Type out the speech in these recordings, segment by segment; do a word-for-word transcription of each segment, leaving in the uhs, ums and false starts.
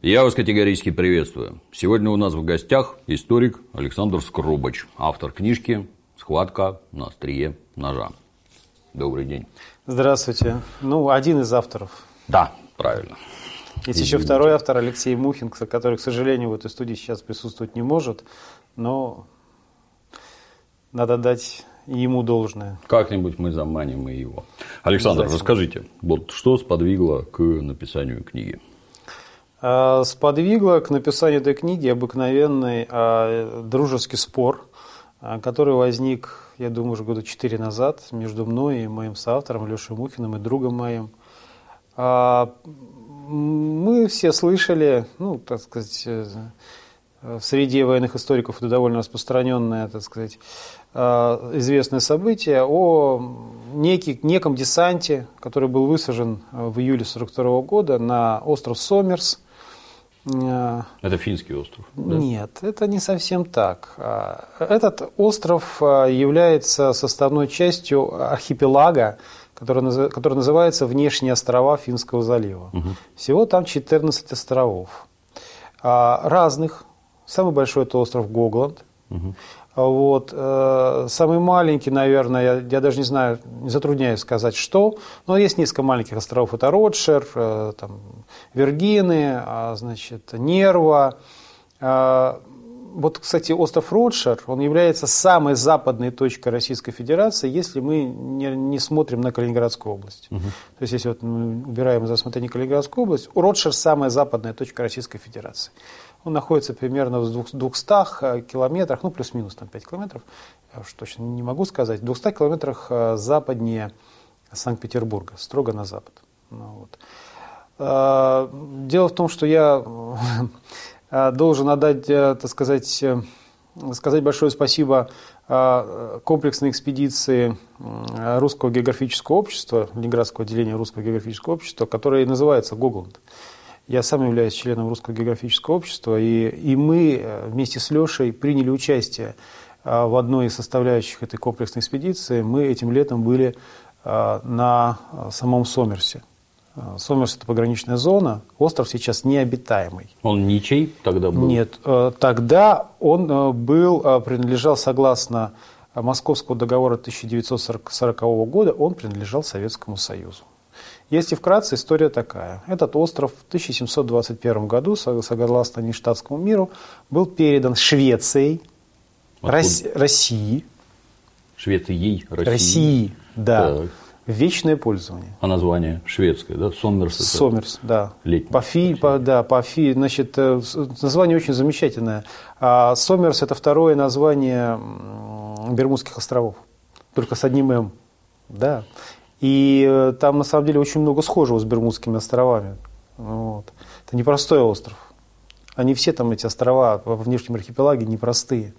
Я вас категорически приветствую. Сегодня у нас в гостях историк Александр Скрубач, автор книжки «Схватка на острие ножа». Добрый день. Здравствуйте. Ну, один из авторов. Да, правильно. Есть Извините. еще второй автор, Алексей Мухин, который, к сожалению, в этой студии сейчас присутствовать не может, но надо дать ему должное. Как-нибудь мы заманим и его. Александр, расскажите, вот что сподвигло к написанию книги? Сподвигло к написанию этой книги обыкновенный дружеский спор, который возник, я думаю, уже года четыре назад между мной и моим соавтором Лешей Мухиным и другом моим. Мы все слышали, ну, так сказать, в среде военных историков это довольно распространенное, так сказать, известное событие о некий, неком десанте, который был высажен в июле сорок второго года на остров Сомерс. Это финский остров? Да? Нет, это не совсем так. Этот остров является составной частью архипелага, который, который называется Внешние острова Финского залива. Угу. Всего там четырнадцать островов. Разных. Самый большой это остров Гогланд. Угу. Вот. Самый маленький, наверное, я, я даже не знаю, не затрудняюсь сказать, что, но есть несколько маленьких островов. Это Ротшер, там, Виргины, значит, Нерва. Вот, кстати, остров Ротшер, он является самой западной точкой Российской Федерации, если мы не, не смотрим на Калининградскую область. Угу. То есть, если вот мы убираем из рассмотрения Калининградскую область, Ротшер самая западная точка Российской Федерации. Он находится примерно в двухстах километрах, ну плюс-минус там пять километров, я уж точно не могу сказать, в двухстах километрах западнее Санкт-Петербурга, строго на запад. Ну, вот. Дело в том, что я должен отдать, так сказать, сказать большое спасибо комплексной экспедиции Русского географического общества, Ленинградского отделения Русского географического общества, которое называется Гогланд. Я сам являюсь членом Русского географического общества, и, и мы вместе с Лешей приняли участие в одной из составляющих этой комплексной экспедиции. Мы этим летом были на самом Сомерсе. Сомерс – это пограничная зона, остров сейчас необитаемый. Он ничей тогда был? Нет, тогда он был, принадлежал, согласно Московского договора тысяча девятьсот сорокового года, он принадлежал Советскому Союзу. Если вкратце, история такая. Этот остров в тысяча семьсот двадцать первом году, согласно Ништадтскому миру, был передан Швецией, Рос... России. Швецией, России. России, да. Так. В вечное пользование. А название шведское, да? Сомерс. Сомерс, да. Летний. По фи, по, да, по фи, значит, название очень замечательное. Сомерс – это второе название Бермудских островов, только с одним «м». Да. И там, на самом деле, очень много схожего с Бермудскими островами. Вот. Это непростой остров. Они все там, эти острова во внешнем архипелаге, непростые.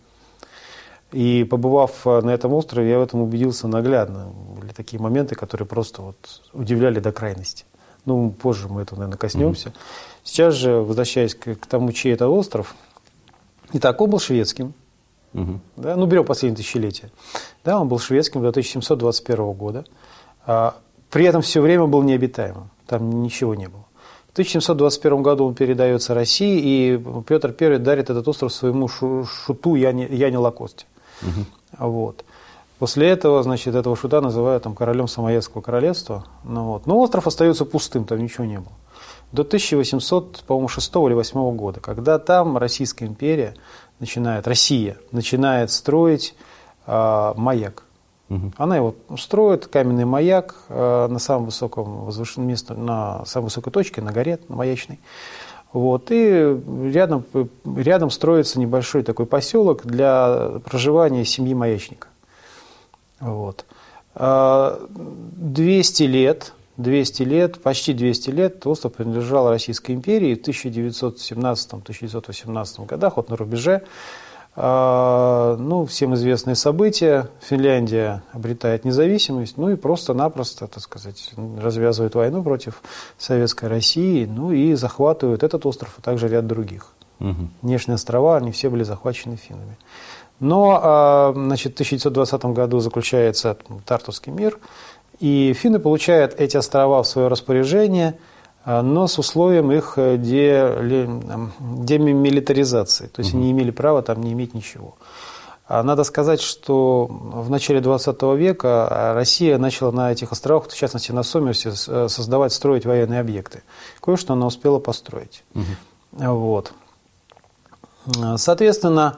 И побывав на этом острове, я в этом убедился наглядно. Были такие моменты, которые просто вот удивляли до крайности. Ну, позже мы этого, наверное, коснемся. Mm-hmm. Сейчас же, возвращаясь к, к тому, чей это остров, итак, он был шведским. Mm-hmm. Да, ну, берем последнее тысячелетие. Да, он был шведским до тысяча семьсот двадцать первого года. При этом все время был необитаемым, там ничего не было. В тысяча семьсот двадцать первом году он передается России, и Петр Первый дарит этот остров своему шуту Яне, Яне Лакосте. Угу. Вот. После этого, значит, этого шута называют там, королем Самоедского королевства. Ну, вот. Но остров остается пустым, там ничего не было. До тысяча восемьсот шестого или восьмого года, когда там Российская империя начинает, Россия начинает строить э, маяк. Угу. Она его строит, каменный маяк э, на самом высоком возвышенном месте, на самой высокой точке, на горе, на Маячной. Вот, и рядом, рядом строится небольшой такой поселок для проживания семьи маячника. Вот. двести лет, двести лет, почти двести лет остров принадлежал Российской империи. В тысяча девятьсот семнадцатом — тысяча девятьсот восемнадцатом годах, вот на рубеже, ну, всем известные события. Финляндия обретает независимость, ну и просто-напросто, так сказать, развязывает войну против Советской России, ну и захватывают этот остров, а также ряд других. Угу. Внешние острова, они все были захвачены финнами. Но, значит, в тысяча девятьсот двадцатом году заключается Тартусский мир, и финны получают эти острова в свое распоряжение но с условием их демилитаризации. То есть угу. они не имели права там не иметь ничего. Надо сказать, что в начале двадцатого века Россия начала на этих островах, в частности на Сомерсе, создавать, строить военные объекты. Кое-что она успела построить. Угу. Вот. Соответственно,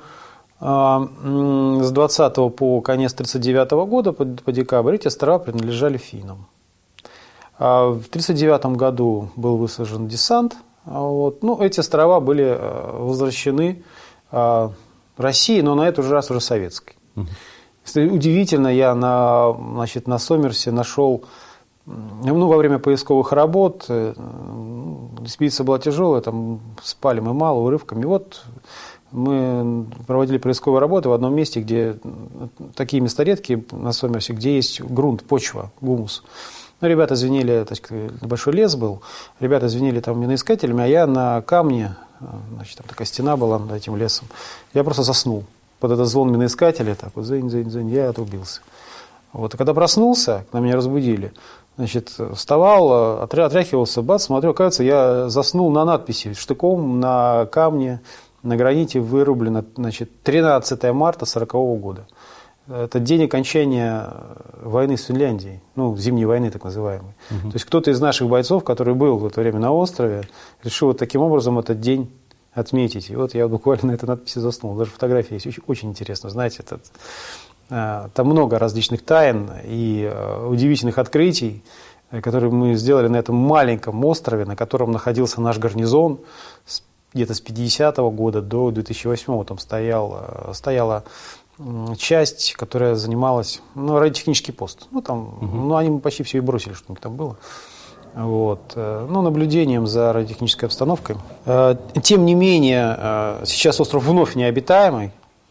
с двадцатого по конец тридцать девятого года, по, по декабрь, эти острова принадлежали финнам. В тридцать девятом году был высажен десант. Вот. Ну, эти острова были возвращены России, но на этот раз уже советской. Угу. Удивительно, я на, значит, на Сомерсе нашел, ну, во время поисковых работ, экспедиция была тяжелая, там спали мы мало, урывками. Вот мы проводили поисковые работы в одном месте, где такие места редкие на Сомерсе, где есть грунт, почва, гумус. Ну, ребята звенели, так сказать, большой лес был, ребята звенели там миноискателями, а я на камне, значит, там такая стена была над этим лесом, я просто заснул под этот звон миноискателя, так вот, зынь, зынь, зынь, я отрубился. Вот, и когда проснулся, когда меня разбудили, значит, вставал, отряхивался, бац, смотрю, оказывается, я заснул на надписи штыком на камне, на граните вырублено, значит, тринадцатого марта сорокового года. Это день окончания войны с Финляндией, ну, зимней войны так называемой. Угу. То есть кто-то из наших бойцов, который был в это время на острове, решил вот таким образом этот день отметить. И вот я буквально на этой надписи заснул. Даже фотография есть, очень, очень интересно. Знаете, этот, там много различных тайн и удивительных открытий, которые мы сделали на этом маленьком острове, на котором находился наш гарнизон где-то с пятидесятого года до две тысячи восьмого. Там стоял, стояла часть, которая занималась, ну, радиотехнический пост. Ну, там, угу. ну, они почти все и бросили, что у них там было. Вот. Ну, наблюдением за радиотехнической обстановкой. Тем не менее, сейчас остров вновь необитаемый.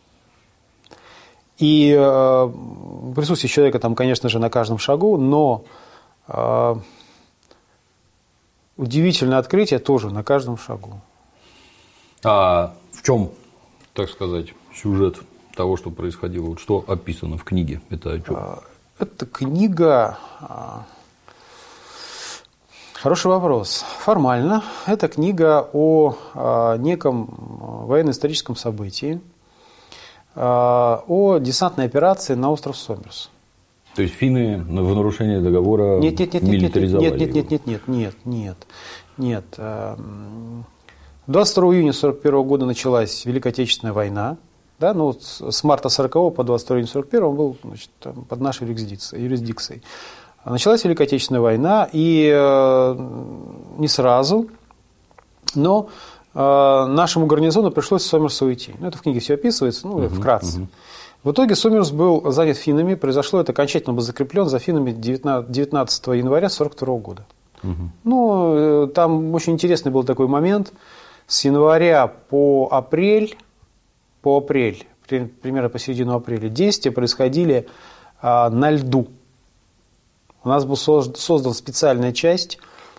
И присутствие человека там, конечно же, на каждом шагу, но удивительное открытие тоже на каждом шагу. А в чем, так сказать, сюжет того, что происходило, вот что описано в книге? Это о чем? Это книга... Хороший вопрос. Формально это книга о неком военно-историческом событии, о десантной операции на остров Сомерс. То есть финны в нарушение договора нет, нет, нет, милитаризовали нет, нет, нет, нет, нет, нет, нет, нет, нет. двадцать второго июня сорок первого года началась Великая Отечественная война. Да, ну, вот с марта сорокового по двадцать второго июня сорок первого он был, значит, под нашей юрисдикцией. Началась Великая Отечественная война, и э, не сразу, но э, нашему гарнизону пришлось с Сомерса уйти. Ну, это в книге все описывается, ну, uh-huh, вкратце. Uh-huh. В итоге Сомерс был занят финнами, произошло это окончательно был закреплен за финнами девятнадцатого января сорок второго года. Uh-huh. Ну, э, там очень интересный был такой момент. С января по апрель, по апрель, примерно по середину апреля, действия происходили э, на льду. У нас был создан специальная часть,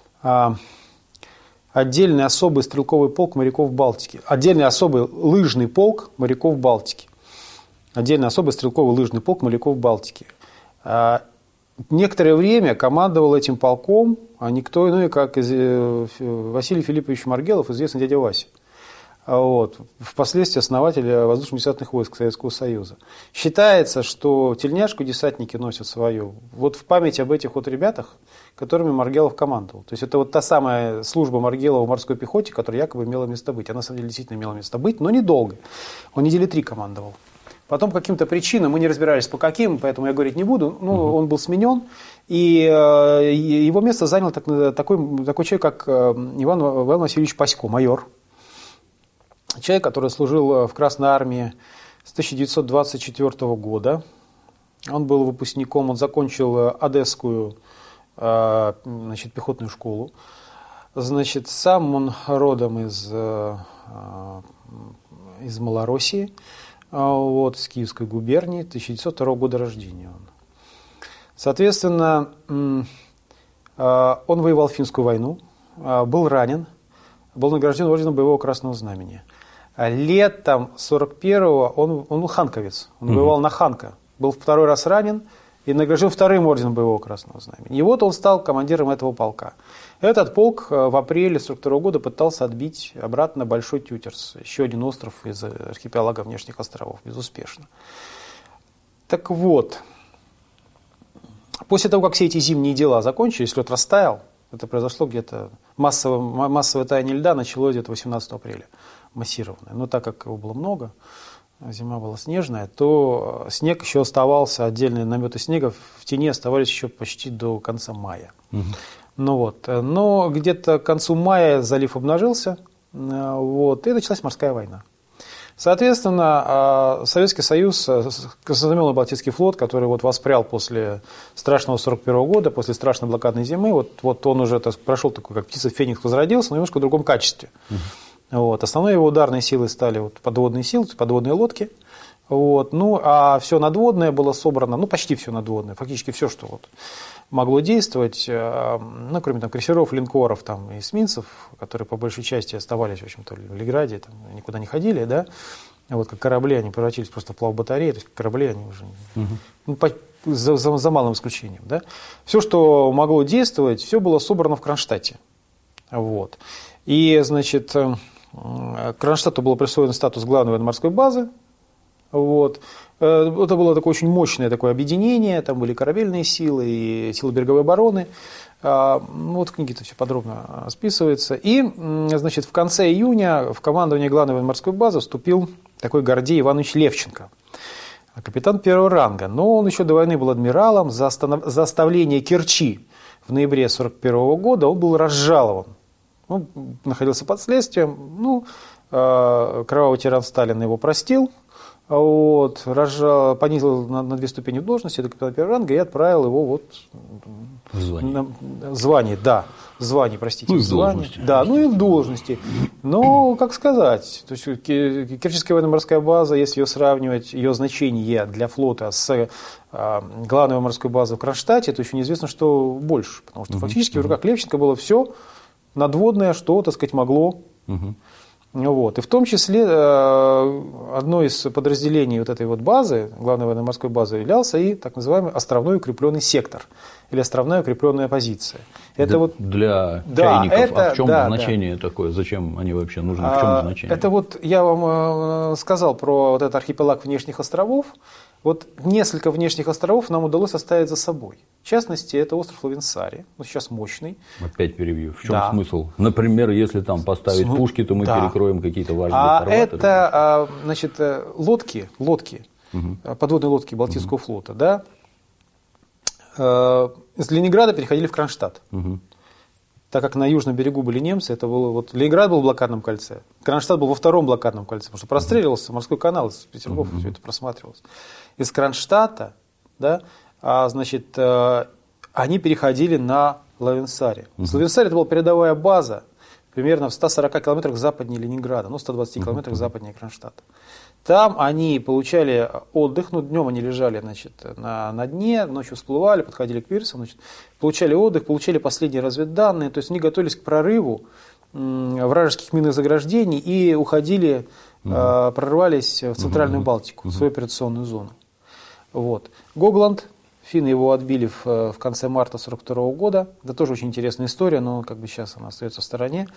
отдельный особый стрелковый полк моряков Балтики, отдельный особый лыжный полк моряков Балтики, отдельный особый стрелковый лыжный полк моряков Балтики. Некоторое время командовал этим полком никто иной, как Василий Филиппович Маргелов, известный дядя Вася. Вот, впоследствии основатель воздушно-десантных войск Советского Союза. Считается, что тельняшку десантники носят свою вот в память об этих вот ребятах, которыми Маргелов командовал. То есть это вот та самая служба Маргелова в морской пехоте, которая якобы имела место быть. Она на самом деле действительно имела место быть, но недолго. Он недели три командовал. Потом по каким-то причинам, мы не разбирались по каким, поэтому я говорить не буду, ну, угу. он был сменен, и э, его место занял так, такой, такой человек, как Иван, Иван Васильевич Пасько, майор. Человек, который служил в Красной армии с тысяча девятьсот двадцать четвёртого года. Он был выпускником, он закончил Одесскую, значит, пехотную школу. Значит, сам он родом из, из Малороссии, вот, из Киевской губернии, тысяча девятьсот второго года рождения он. Соответственно, он воевал в Финскую войну, был ранен, был награжден орденом Боевого Красного Знамени. Летом сорок первого он, он был ханковец, он угу. воевал на Ханка, был второй раз ранен и награжден вторым орденом Боевого Красного Знамени. И вот он стал командиром этого полка. Этот полк в апреле сорок второго года пытался отбить обратно Большой Тютерс, еще один остров из архипелага Внешних островов, безуспешно. Так вот, после того, как все эти зимние дела закончились, лед растаял, это произошло где-то, массовое, массовое таяние льда началось где-то восемнадцатого апреля, массированное. Но так как его было много, зима была снежная, то снег еще оставался, отдельные наметы снега в тени оставались еще почти до конца мая. Угу. Ну вот. Но где-то к концу мая залив обнажился, вот, и началась морская война. Соответственно, Советский Союз, Краснознаменный Балтийский флот, который вот воспрял после страшного сорок первого года, после страшной блокадной зимы, вот, вот он уже так, прошел такой, как птица Феникс, возродился, но немножко в другом качестве. Угу. Вот. Основной его ударной силой стали вот подводные силы, подводные лодки. Вот. Ну, а все надводное было собрано, ну, почти все надводное, фактически все, что вот могло действовать, ну, кроме там крейсеров, линкоров там, и эсминцев, которые по большей части оставались, в общем-то, в Ленинграде, там, никуда не ходили, да, вот как корабли, они превратились просто в плавбатареи, то есть корабли, они уже, угу. ну, по, за, за, за малым исключением, да. Все, что могло действовать, все было собрано в Кронштадте, вот. И, значит, Кронштадту был присвоен статус главной военно-морской базы. Вот. Это было такое очень мощное такое объединение, там были корабельные силы и силы береговой обороны. Вот в книге это все подробно списывается. И, значит, в конце июня в командование главной военно-морской базы вступил такой Гордей Иванович Левченко, капитан первого ранга. Но он еще до войны был адмиралом. За, останов... за оставление Керчи в ноябре сорок первого года он был разжалован. Он находился под следствием, ну, кровавый тиран Сталин его простил, вот, разжал, понизил на, на две ступени в должности до капитана первого ранга и отправил его вот в звание. На, звание, да, звание, простите, ну, и в звание, должности. Да, ну и в должности. Но, как сказать, то есть Керченская военно-морская база, если ее сравнивать, ее значение для флота с а, главной морской базой в Кронштадте, то еще неизвестно, что больше, потому что угу, фактически угу. в руках Левченко было все надводное, что, так сказать, могло. Угу. Вот. И в том числе одно из подразделений вот этой вот базы, главной военно-морской базы, являлся и так называемый островной укрепленный сектор или островная укрепленная позиция. Это для, вот, для да, чайников, это, а в чем да, значение да. такое? Зачем они вообще нужны? В чем а, значение? Это вот я вам сказал про вот этот архипелаг внешних островов. Вот несколько внешних островов нам удалось оставить за собой. В частности, это остров Лавенсари, ну, сейчас мощный. Опять перебью. В чем да. смысл? Например, если там поставить См... пушки, то мы да. перекроем какие-то важные а фарватеры. Это, значит, лодки, лодки, угу. подводные лодки Балтийского угу. флота, да, из Ленинграда переходили в Кронштадт. Угу. Так как на южном берегу были немцы, это было вот Ленинград был в блокадном кольце, Кронштадт был во втором блокадном кольце, потому что простреливался морской канал из Петергофа, mm-hmm. все это просматривалось. Из Кронштадта, да, а, значит, они переходили на Лавенсари. Mm-hmm. Лавенсари это была передовая база, примерно в ста сорока километрах западнее Ленинграда, ну, в ста двадцати километрах mm-hmm. западнее Кронштадта. Там они получали отдых, ну, днем они лежали, значит, на, на дне, ночью всплывали, подходили к пирсам, значит, получали отдых, получали последние разведданные, то есть они готовились к прорыву м, вражеских минных заграждений и уходили, угу. э, прорвались в Центральную угу. Балтику, угу. в свою операционную зону. Вот. Гогланд, финны его отбили в, в конце марта сорок второго года, это тоже очень интересная история, но как бы сейчас она остается в стороне.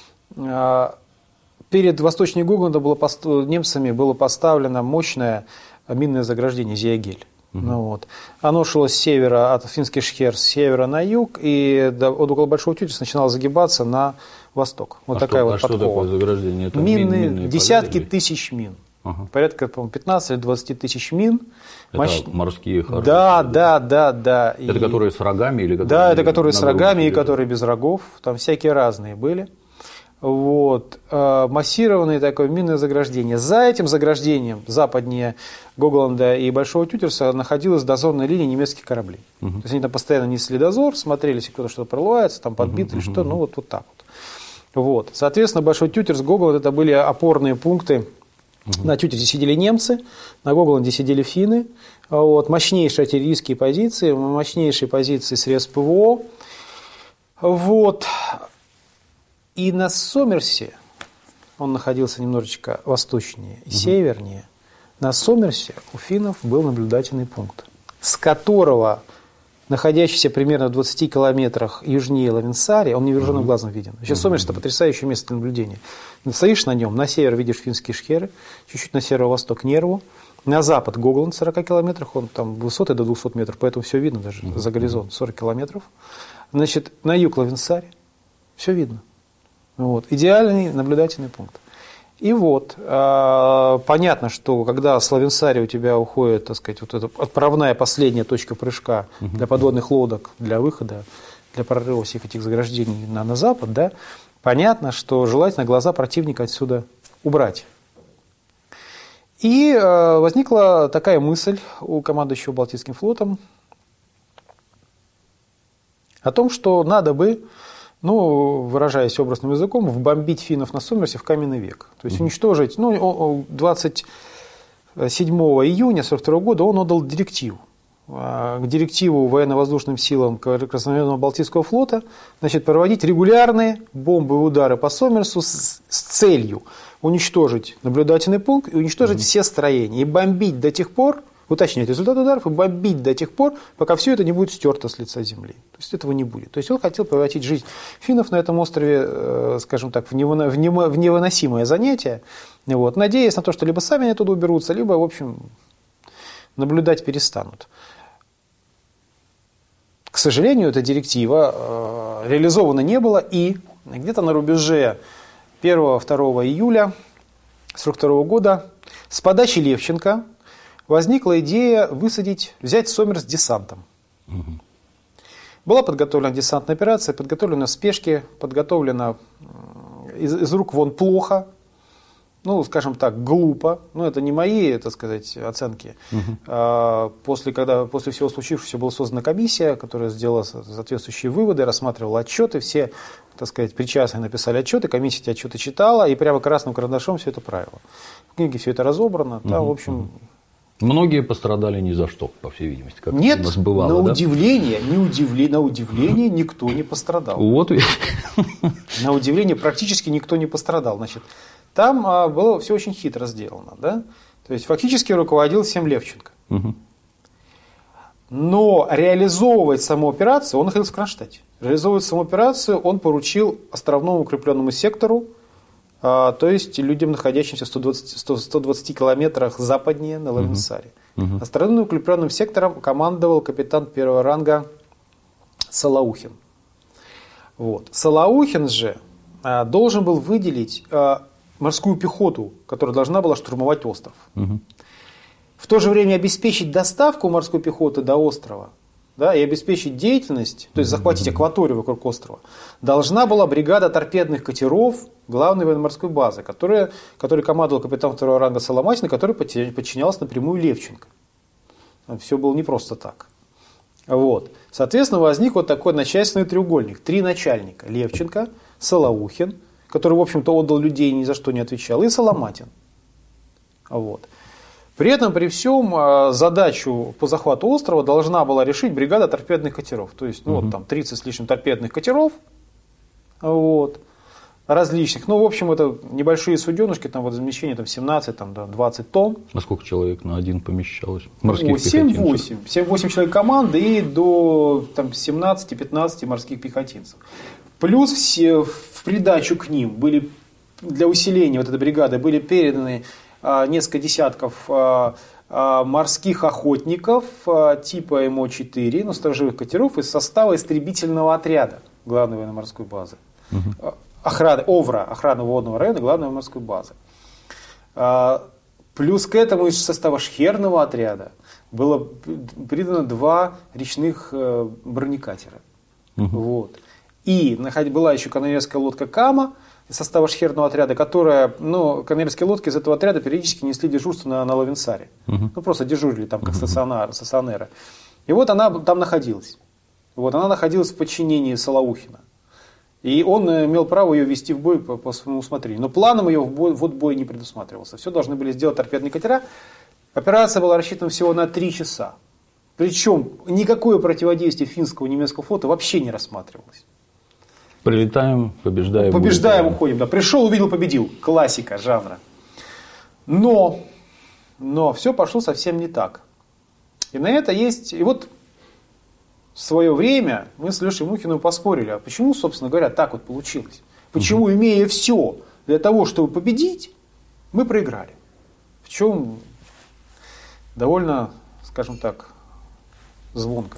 Перед восточнее Гогланда было пост... немцами было поставлено мощное минное заграждение Зиагель. Угу. Ну, вот. Оно шло с севера, от финских шхер, с севера на юг, и до, от около Большого Тютерса начинало загибаться на восток. Вот а такая что, вот а что такое заграждение? Это Мины, мин, десятки поля, тысяч мин. Ага. Порядка, по-моему, пятнадцать или двадцать тысяч мин. Это Мощ... морские хорошие? Да, да, да, да. Это и... которые с рогами? Или которые да, это которые с рогами и держат? которые без рогов. Там всякие разные были. Вот, массированное такое минное заграждение. За этим заграждением, западнее Гогланда и Большого Тютерса, находилась дозорная линия немецких кораблей. Uh-huh. То есть они там постоянно несли дозор, смотрели, если кто-то что-то прорывается, там подбит uh-huh. или что, ну вот, вот так вот. Вот. Соответственно, Большой Тютерс, Гогланд, это были опорные пункты. Uh-huh. На Тютерсе сидели немцы, на Гогланде сидели финны. Вот. Мощнейшие артиллерийские позиции, мощнейшие позиции средств ПВО. Вот. И на Сомерсе, он находился немножечко восточнее и угу. севернее, на Сомерсе у финнов был наблюдательный пункт. с которого, находящийся примерно в двадцати километрах южнее Лавенсари, он невооруженным mm-hmm. глазом виден. Вообще Сомерс – это потрясающее место для наблюдения. Ты стоишь на нем, на север видишь финские шхеры, чуть-чуть на северо-восток Нерву, на запад Гогланд в сорока километрах, он там высоты до двухсот метров, поэтому все видно даже mm-hmm. за горизонт, сорок километров. Значит, на юг Лавенсари, все видно. Вот. Идеальный наблюдательный пункт. И вот, э, понятно, что когда с Лавенсари у тебя уходит, так сказать, вот эта отправная последняя точка прыжка uh-huh. для подводных лодок, для выхода, для прорыва всех этих заграждений на, на запад, да, понятно, что желательно глаза противника отсюда убрать. И э, возникла такая мысль у командующего Балтийским флотом о том, что надо бы, ну, выражаясь образным языком, вбомбить финнов на Сомерсе в каменный век. То есть уничтожить, ну, двадцать седьмого июня сорок второго года он отдал директиву. Директиву военно-воздушным силам Красноморного Балтийского флота, значит, проводить регулярные бомбовые удары по Сомерсу с, с целью уничтожить наблюдательный пункт и уничтожить mm-hmm. все строения. И бомбить до тех пор, уточнять результат ударов и бомбить до тех пор, пока все это не будет стерто с лица земли. То есть этого не будет. То есть он хотел превратить жизнь финнов на этом острове, скажем так, в невыносимое занятие, вот, надеясь на то, что либо сами оттуда уберутся, либо, в общем, наблюдать перестанут. К сожалению, эта директива реализована не была, и где-то на рубеже первого-второго июля сорок второго года с подачи Левченко возникла идея высадить, взять Сомерс десантом. Угу. Была подготовлена десантная операция, подготовлена в спешке, подготовлена из, из рук вон плохо, ну, скажем так, глупо. Ну, это не мои, так сказать, оценки. Угу. А, после, когда, после всего случившегося была создана комиссия, которая сделала соответствующие выводы, рассматривала отчеты, все, так сказать, причастные написали отчеты, комиссия эти отчеты читала и прямо красным карандашом все это правило. В книге все это разобрано, угу. там, в общем... Многие пострадали ни за что, по всей видимости, как Нет, у нас бывало, на да? удивление, не удивление, на удивление никто не пострадал. Вот. На удивление практически никто не пострадал. Значит, там а, было все очень хитро сделано, да? То есть фактически руководил всем Левченко. Угу. Но реализовывать саму операцию он находился в Кронштадте. Реализовывать саму операцию он поручил островному укрепленному сектору, а, то есть людям, находящимся в ста двадцати километрах западнее на Лавенсаре. Угу. Островным укрепленным сектором командовал капитан первого ранга Салаухин. Вот. Салаухин же а, должен был выделить а, морскую пехоту, которая должна была штурмовать остров. Угу. В то же время обеспечить доставку морской пехоты до острова, да, и обеспечить деятельность, то есть захватить акваторию вокруг острова, должна была бригада торпедных катеров главной военно-морской базы, которая, которой командовал капитан второго ранга Соломатин, который подчинялась напрямую Левченко. Все было не просто так. Вот. Соответственно, возник вот такой начальственный треугольник. Три начальника. Левченко, Салаухин, который, в общем-то, отдал людей и ни за что не отвечал, и Соломатин. Вот. При этом, при всем, задачу по захвату острова должна была решить бригада торпедных катеров. То есть, ну, угу. вот там тридцать с лишним торпедных катеров, вот, различных. Ну, в общем, это небольшие суденышки, там водоизмещение там, семнадцать, там, двадцать тонн. На сколько человек на один помещалось? Морских ну, семь-восемь. семь-восемь человек команды и до семнадцать-пятнадцать морских пехотинцев. Плюс все в придачу к ним были, для усиления вот этой бригады, были переданы несколько десятков морских охотников типа эм о четыре, ну, сторожевых катеров из состава истребительного отряда главной военно-морской базы. Угу. Охраны, ОВРА, охрана водного района главной военно-морской базы. Плюс к этому из состава шхерного отряда было придано два речных бронекатера. Угу. Вот. И была еще канонерская лодка «Кама» из состава шхерного отряда, которая, ну, канонерские лодки из этого отряда периодически несли дежурство на, на Лавенсаре. Uh-huh. Ну, просто дежурили там, как uh-huh. стационар, стационеры. И вот она там находилась. Вот, она находилась в подчинении Салаухина. И он имел право ее вести в бой по, по своему усмотрению. Но планом ее в бой, вот бой не предусматривался. Все должны были сделать торпедные катера. Операция была рассчитана всего на три часа. Причем никакое противодействие финского и немецкого флота вообще не рассматривалось. Прилетаем, побеждаем. Побеждаем, уходим. Да. Пришел, увидел, победил. Классика жанра. Но, но все пошло совсем не так. И на это есть... И вот в свое время мы с Лешей Мухиным поспорили, а почему, собственно говоря, так вот получилось? Почему, имея все для того, чтобы победить, мы проиграли? В чем довольно, скажем так, звонко,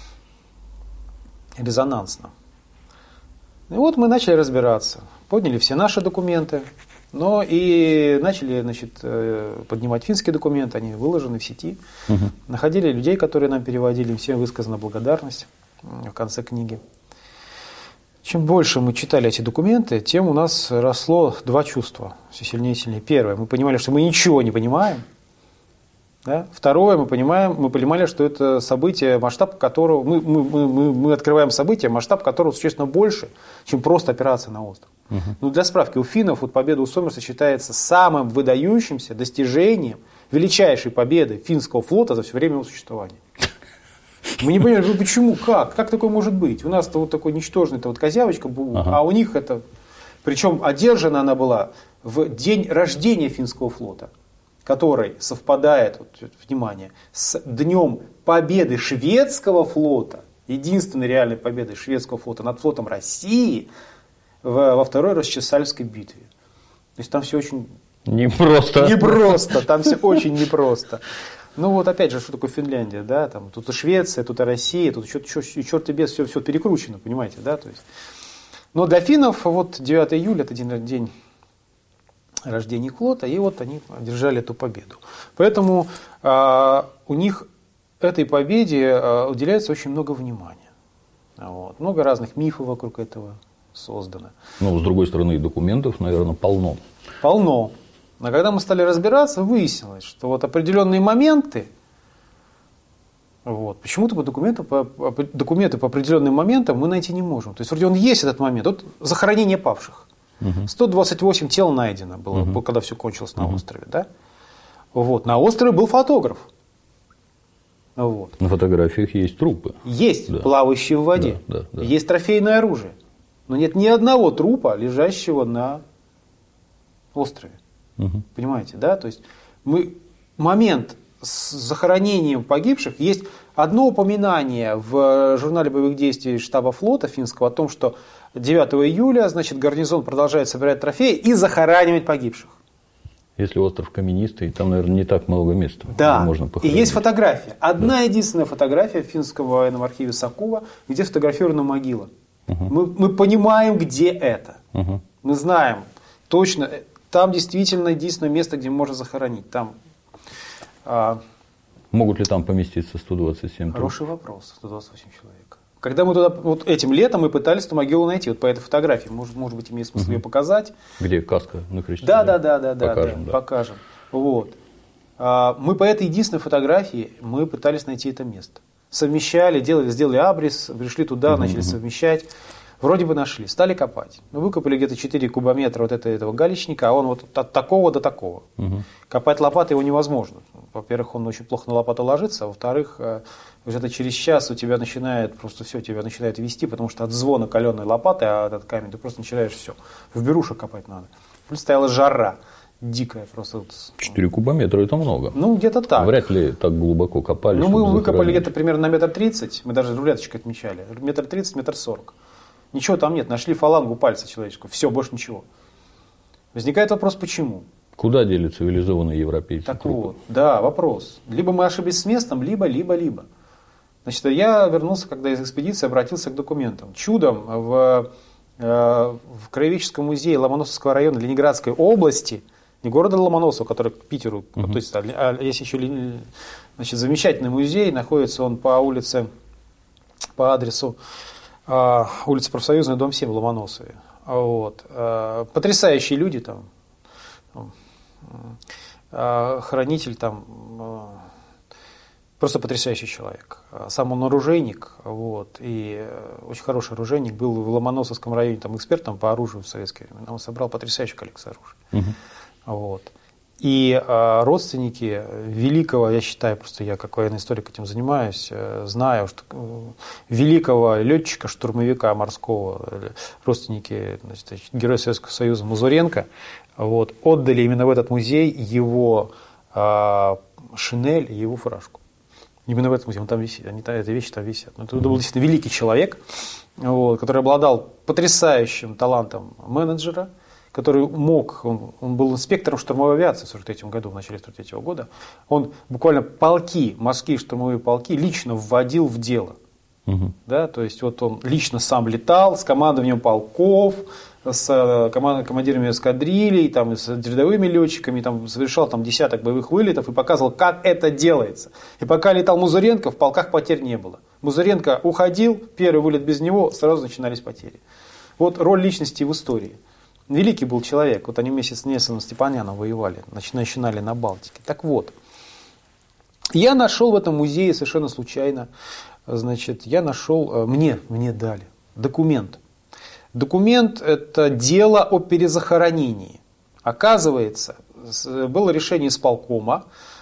резонансно. И вот мы начали разбираться, подняли все наши документы, но и начали, значит, поднимать финские документы, они выложены в сети. Угу. Находили людей, которые нам переводили, им всем высказана благодарность в конце книги. Чем больше мы читали эти документы, тем у нас росло два чувства, все сильнее и сильнее. Первое, мы понимали, что мы ничего не понимаем. Да? Второе, мы понимаем, мы понимали, что это событие, масштаб которого, мы, мы, мы, мы открываем событие, масштаб которого существенно больше, чем просто операция на остров. Угу. Ну, для справки, у финнов вот победа у Сомерса считается самым выдающимся достижением, величайшей победы финского флота за все время его существования. Мы не понимаем, ну, почему, как, как такое может быть? У нас-то вот такой ничтожный-то вот козявочка, ага. а у них это... Причем одержана она была в день рождения финского флота, который совпадает, вот, внимание, с днем победы шведского флота, единственной реальной победы шведского флота над флотом России в, во второй Расчесальской битве. То есть там все очень... Непросто. Непросто, там все очень непросто. Ну вот опять же, что такое Финляндия, да, там, тут и Швеция, тут и Россия, тут еще, еще, черт и без, все, все перекручено, понимаете, да, то есть. Но для финнов вот девятого июля, это день, день рождения флота, и вот они одержали эту победу. Поэтому э, у них этой победе э, уделяется очень много внимания. Вот. Много разных мифов вокруг этого создано. Ну, с другой стороны, и документов, наверное, полно. Полно. Но когда мы стали разбираться, выяснилось, что вот определенные моменты, вот, почему-то по документам, по, по, документы по определенным моментам мы найти не можем. То есть, вроде он есть этот момент. Вот захоронение павших. Угу. сто двадцать восемь тел найдено было, угу. когда все кончилось на угу. острове. Да? Вот. На острове был фотограф. Вот. На фотографиях есть трупы. Есть, да. плавающие в воде. Да, да, да. Есть трофейное оружие. Но нет ни одного трупа, лежащего на острове. Угу. Понимаете, да? То есть мы, момент с захоронением погибших, есть одно упоминание в журнале боевых действий штаба флота финского о том, что девятого июля, значит, гарнизон продолжает собирать трофеи и захоранивать погибших. Если остров каменистый, там, наверное, не так много места. Да, можно и есть фотография. Одна да. единственная фотография в финском военном архиве Сакува, где сфотографирована могила. Угу. Мы, мы понимаем, где это. Угу. Мы знаем точно... Там действительно единственное место, где можно захоронить. Там, а... Могут ли там поместиться сто двадцать семь? Хороший труп? Вопрос. сто двадцать восемь человек. Когда мы туда, вот этим летом мы пытались эту могилу найти, вот по этой фотографии, может, может быть, имеет смысл угу. ее показать. Где каска на кресте? Да, да, да, да, да, покажем, да, да. покажем. Вот. А, мы по этой единственной фотографии мы пытались найти это место. Совмещали, делали, сделали абрис, пришли туда, угу, начали угу. совмещать. Вроде бы нашли, стали копать. Ну, выкопали где-то четыре кубометра вот этого, этого галечника, а он вот от такого до такого. Угу. Копать лопатой его невозможно. Во-первых, он очень плохо на лопату ложится, а во-вторых, где-то через час у тебя начинает, просто все, тебя начинает вести, потому что от звона каленой лопаты, а этот камень, ты просто начинаешь все. В берушах копать надо. Плюс стояла жара дикая просто. четыре кубометра это много. Ну, где-то так. Вряд ли так глубоко копали. Ну, мы выкопали где-то примерно на метр тридцать, мы даже рулеточкой отмечали. Метр тридцать, метр сорок. Ничего там нет, нашли фалангу пальца человеческого, все, больше ничего. Возникает вопрос, почему? Куда дели цивилизованные европейцы? Так трупы? вот, да, вопрос. Либо мы ошиблись с местом, либо, либо, либо. Значит, я вернулся, когда из экспедиции обратился к документам. Чудом в, э, в Краеведческом музее Ломоносовского района Ленинградской области, не города Ломоносова, который к Питеру, uh-huh. то есть, а есть еще, значит, замечательный музей, находится он по улице, по адресу улица Профсоюзная, дом семь, Ломоносове. Вот. Потрясающие люди там. Хранитель там просто потрясающий человек. Сам он оружейник, вот, и очень хороший оружейник, был в Ломоносовском районе там, экспертом по оружию в советское время. Он собрал потрясающую коллекцию оружия. Угу. Вот. И э, родственники великого, я считаю, просто я как военный историк этим занимаюсь, э, знаю, что э, великого летчика, штурмовика морского, э, родственники, значит, героя Советского Союза Мазуренко, вот, отдали именно в этот музей его э, шинель и его фуражку. Именно в этом музее он там висит, они, эти вещи там висят. Но это был действительно великий человек, вот, который обладал потрясающим талантом менеджера, который мог, он, он был инспектором штурмовой авиации в сорок третьем году, в начале сорок третьего года. Он буквально полки, морские штурмовые полки лично вводил в дело. Угу. Да, то есть вот он лично сам летал с командованием полков, с командирами эскадрилей, там, с рядовыми летчиками, там, совершал там, десяток боевых вылетов и показывал, как это делается. И пока летал Музыренко, в полках потерь не было. Музыренко уходил, первый вылет без него, сразу начинались потери. Вот роль личности в истории. Великий был человек. Вот они вместе с Нельсоном Степаняном воевали, начинали на Балтике. Так вот, я нашел в этом музее совершенно случайно, значит, я нашел, мне, мне дали документ. Документ – это дело о перезахоронении. Оказывается, было решение исполкома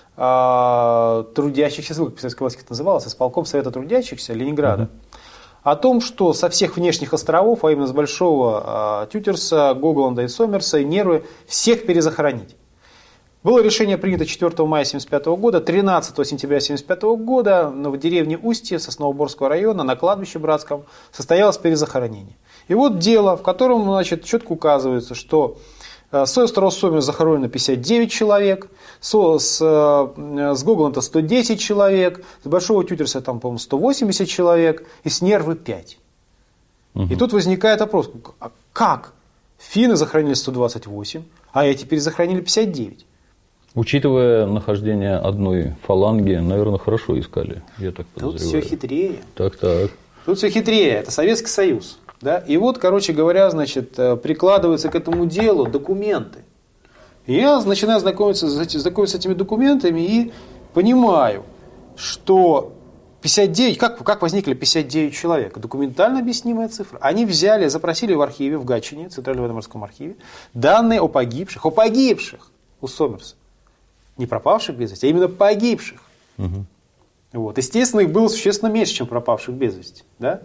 трудящихся, как в советской власти это называлось, исполком Совета трудящихся Ленинграда, mm-hmm. о том, что со всех внешних островов, а именно с Большого Тютерса, Гогланда и Сомерса, и Нервы, всех перезахоронить. Было решение принято четвёртого мая тысяча девятьсот семьдесят пятого года, тринадцатого сентября тысяча девятьсот семьдесят пятого года в деревне Устье Сосновоборского района на кладбище Братском состоялось перезахоронение. И вот дело, в котором, значит, четко указывается, что с острова Сомерс захоронено пятьдесят девять человек, с, с, с Гогланда сто десять человек, с Большого Тютерса там, по-моему, сто восемьдесят человек, и с Нервы пять. Угу. И тут возникает вопрос, как? Финны захоронили сто двадцать восемь, а эти перезахоронили пятьдесят девять. Учитывая нахождение одной фаланги, наверное, хорошо искали, я так подозреваю. Тут все хитрее. Так, так. Тут все хитрее. Это Советский Союз. Да? И вот, короче говоря, значит, прикладываются к этому делу документы. И я начинаю знакомиться, знакомиться с этими документами и понимаю, что пятьдесят девять, как, как возникли пятьдесят девять человек? Документально объяснимая цифра. Они взяли, запросили в архиве, в Гатчине, Центральном военно-морском архиве, данные о погибших, о погибших у Сомерса. Не пропавших без вести, а именно погибших. Угу. Вот. Естественно, их было существенно меньше, чем пропавших без вести. Да?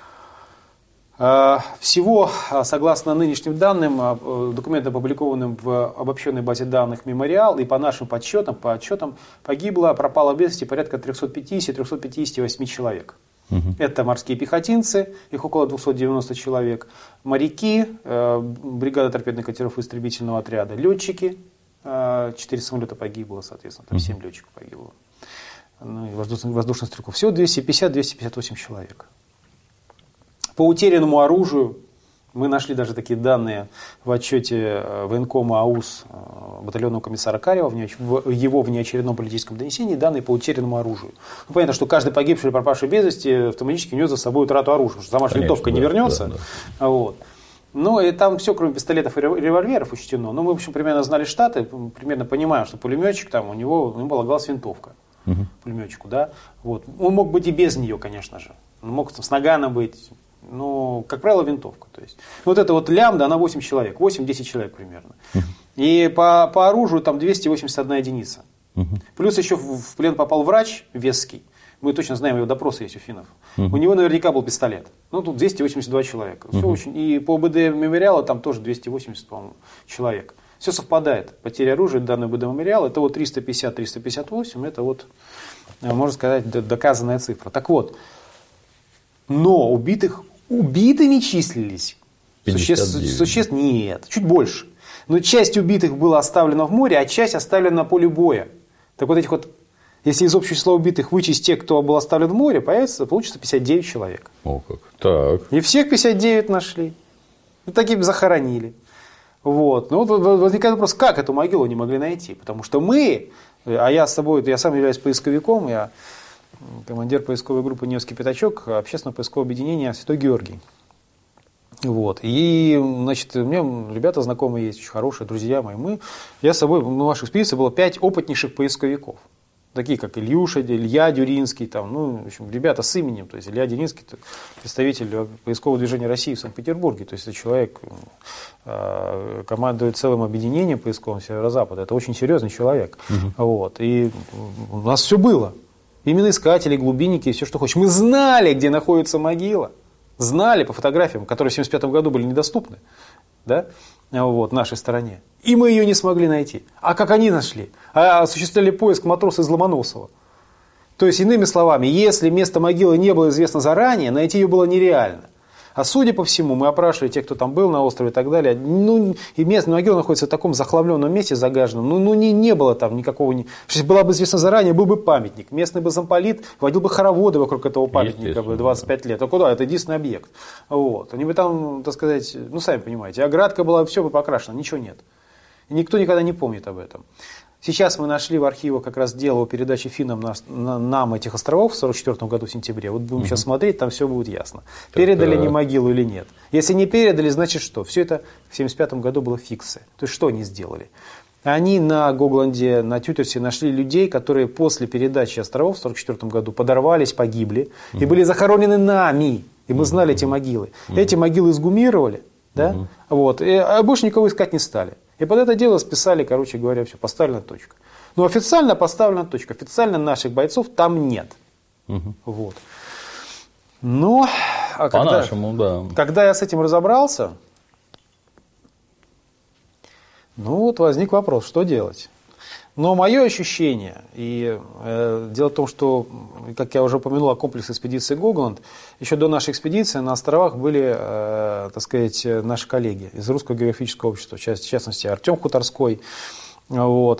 Всего, согласно нынешним данным, документам, опубликованным в обобщенной базе данных «Мемориал», и по нашим подсчетам, по отчетам, погибло, пропало без вести порядка триста пятьдесят - триста пятьдесят восемь человек. Угу. Это морские пехотинцы, их около двести девяносто человек, моряки, бригада торпедных катеров и истребительного отряда, летчики, четыре самолета погибло, соответственно, там семь летчиков погибло, ну, и воздушных, воздушных стрелков. Всего двести пятьдесят - двести пятьдесят восемь человек. По утерянному оружию мы нашли даже такие данные в отчете военкома АУС батальонного комиссара Карева в его внеочередном политическом донесении, данные по утерянному оружию. Ну, понятно, что каждый погибший или пропавший без вести автоматически нес за собой утрату оружия, потому что сама винтовка не вернется. Да, да. Вот. Ну, и там все, кроме пистолетов и револьверов, учтено. Но мы, в общем, примерно знали штаты, примерно понимаем, что пулеметчик, там, у него, у него полагалась винтовка. Угу. Пулеметчику, да. Вот. Он мог быть и без нее, конечно же. Он мог там, с нагана быть. Но, как правило, винтовка. То есть, вот эта вот лямбда, она восемь человек, восемь-десять человек примерно. Угу. И по, по оружию там двести восемьдесят одна единица. Угу. Плюс еще в, в плен попал врач Весский. Мы точно знаем, его допросы есть у финнов. Uh-huh. У него наверняка был пистолет. Ну, тут двести восемьдесят два человека. Uh-huh. Все очень... И по ОБД мемориала там тоже двести восемьдесят, по-моему, человек. Все совпадает. Потеря оружия, данный ОБД мемориал, это вот триста пятьдесят - триста пятьдесят восемь, это вот, можно сказать, доказанная цифра. Так вот, но убитых, убитыми числились существ, существ нет, чуть больше. Но часть убитых была оставлена в море, а часть оставлена на поле боя. Так вот этих вот, если из общего числа убитых вычесть тех, кто был оставлен в море, появится, получится пятьдесят девять человек. О, как. Так. И всех пятьдесят девять нашли. И таких захоронили. Вот. Ну, вот возникает вопрос, как эту могилу не могли найти? Потому что мы, а я с собой, я сам являюсь поисковиком, я командир поисковой группы «Невский пятачок», общественного поискового объединения «Святой Георгий». Вот. И, значит, у меня ребята знакомые есть, очень хорошие, друзья мои. Мы, я с собой, на вашей экспедиции было пять опытнейших поисковиков. Такие, как Ильюша, Илья Дюринский, там, ну, в общем, ребята с именем. То есть Илья Дюринский – представитель поискового движения России в Санкт-Петербурге. То есть это человек э, командует целым объединением поисковым Северо-Запада. Это очень серьезный человек. Угу. Вот. И у нас все было. Именно искатели, глубинники и все, что хочешь. Мы знали, где находится могила. Знали по фотографиям, которые в семьдесят пятом году были недоступны, да, вот, нашей стороне. И мы ее не смогли найти. А как они нашли? А осуществляли поиск матроса из Ломоносова. То есть, иными словами, если место могилы не было известно заранее, найти ее было нереально. А судя по всему, мы опрашивали тех, кто там был на острове и так далее, ну, и место могила находится в таком захламленном месте, загаженном, ну, ну не, не было там никакого... Если была бы известна заранее, был бы памятник. Местный бы замполит водил бы хороводы вокруг этого памятника двадцать пять лет. А куда? Это единственный объект. Вот. Они бы там, так сказать, ну, сами понимаете, оградка была, все бы покрашено, ничего нет. И никто никогда не помнит об этом. Сейчас мы нашли в архивах как раз дело о передаче финнам на, на, нам этих островов в сорок четвёртом году в сентябре. Вот будем угу. сейчас смотреть, там все будет ясно. Так, передали они могилу или нет. Если не передали, значит что? Все это в семьдесят пятом году было фикция. То есть что они сделали? Они на Гогланде, на Тютерсе нашли людей, которые после передачи островов в сорок четвёртом году подорвались, погибли угу. и были захоронены нами. И мы знали угу. эти могилы. Угу. Эти могилы изгумировали, да? Угу. Вот, и, а больше никого искать не стали. И под это дело списали, короче говоря, все, поставлена точка. Но официально поставлена точка. Официально наших бойцов там нет. Угу. Вот. Но а когда, по-нашему, да. Когда я с этим разобрался, ну вот возник вопрос, что делать. Но мое ощущение, и э, дело в том, что, как я уже упомянул о комплексе экспедиции Гогланд, еще до нашей экспедиции на островах были, э, так сказать, наши коллеги из Русского географического общества, в частности, Артем Хуторской, вот,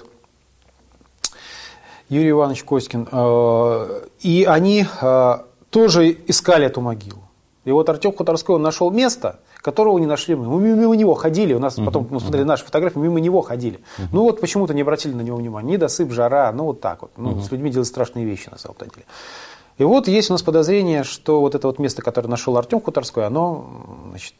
Юрий Иванович Костькин, э, и они э, тоже искали эту могилу. И вот Артем Хуторской, он нашел место, которого не нашли мы. Мы мимо него ходили, у нас uh-huh. потом ну, смотрели наши фотографии, мы мимо него ходили. Uh-huh. Ну вот почему-то не обратили на него внимания. Недосып, жара, ну вот так вот. Ну, uh-huh. С людьми делать страшные вещи на самом деле. И вот есть у нас подозрение, что вот это вот место, которое нашел Артем Хуторской, оно, значит,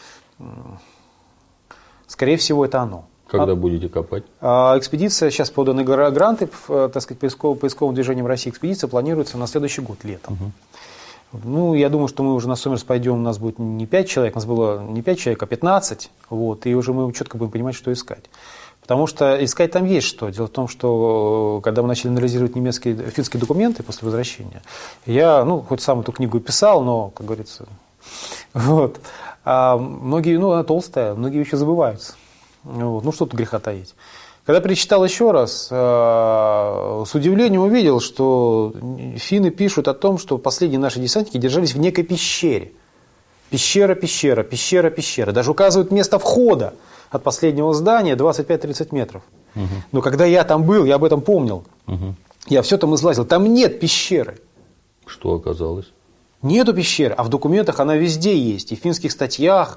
скорее всего, это оно. Когда а, будете копать? А, экспедиция, сейчас поданы гранты, так сказать, поисковым, поисковым движением России. Экспедиция планируется на следующий год, летом. Uh-huh. Ну, я думаю, что мы уже на Сомерс пойдем, у нас будет не пять человек, у нас было не пять человек, а пятнадцать, вот, и уже мы четко будем понимать, что искать. Потому что искать там есть что. Дело в том, что когда мы начали анализировать немецкие, финские документы после возвращения, я, ну, хоть сам эту книгу и писал, но, как говорится, вот, а многие, ну, она толстая, многие вещи забываются. Вот, ну, что тут греха таить. Когда перечитал еще раз, с удивлением увидел, что финны пишут о том, что последние наши десантники держались в некой пещере. Пещера, пещера, пещера, пещера. Даже указывают место входа от последнего здания двадцать пять-тридцать метров. Угу. Но когда я там был, я об этом помнил. Угу. Я все там излазил. Там нет пещеры. Что оказалось? Нету пещеры, а в документах она везде есть. И в финских статьях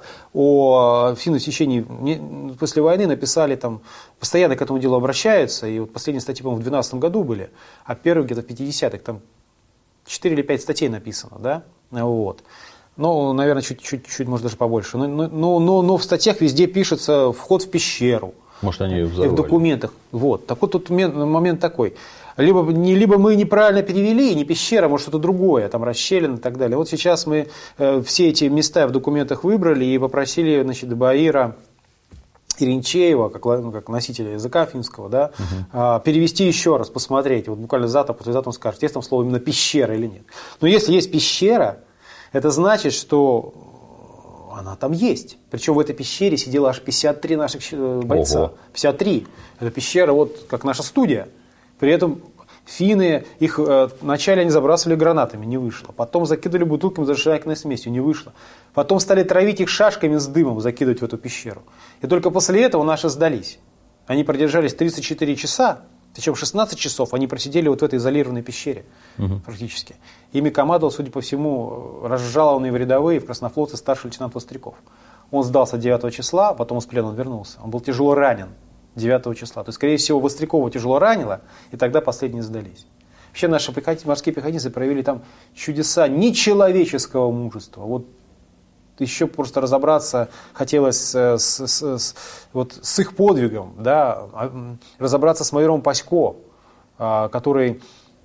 о финном течении после войны написали, там, постоянно к этому делу обращаются. И вот последние статьи, по-моему, в двенадцатом году были, а первые где-то в пятидесятых, там четыре или пять статей написано, да? Вот. Ну, наверное, чуть-чуть, может, даже побольше. Но, но, но, но в статьях везде пишется вход в пещеру. Может, они ее взорвали. И в документах. Вот. Так вот тут момент такой. Либо, не, либо мы неправильно перевели, не пещера, может что-то другое, там расщелина и так далее. Вот сейчас мы э, все эти места в документах выбрали и попросили, значит, Баира Иринчеева, как, ну, как носителя языка финского, да, угу. э, перевести еще раз, посмотреть. Вот буквально завтра, послезавтра он скажет, есть там слово именно пещера или нет. Но если есть пещера, это значит, что она там есть. Причем в этой пещере сидело аж пятьдесят три наших бойца. Ого. пятьдесят три. Это пещера, вот как наша студия. При этом финны, их э, вначале они забрасывали гранатами, не вышло. Потом закидывали бутылками зажигательной смесью, не вышло. Потом стали травить их шашками с дымом, закидывать в эту пещеру. И только после этого наши сдались. Они продержались тридцать четыре часа, причем шестнадцать часов они просидели вот в этой изолированной пещере угу. практически. Ими командовал, судя по всему, разжалованный в рядовые в краснофлотцы старший лейтенант Востряков. Он сдался девятого числа, потом из плена вернулся. Он был тяжело ранен девятого числа. То есть, скорее всего, Вострякова тяжело ранило, и тогда последние сдались. Вообще наши морские пехотинцы проявили там чудеса нечеловеческого мужества. Вот еще просто разобраться хотелось с, с, с, вот, с их подвигом, да, разобраться с майором Пасько, который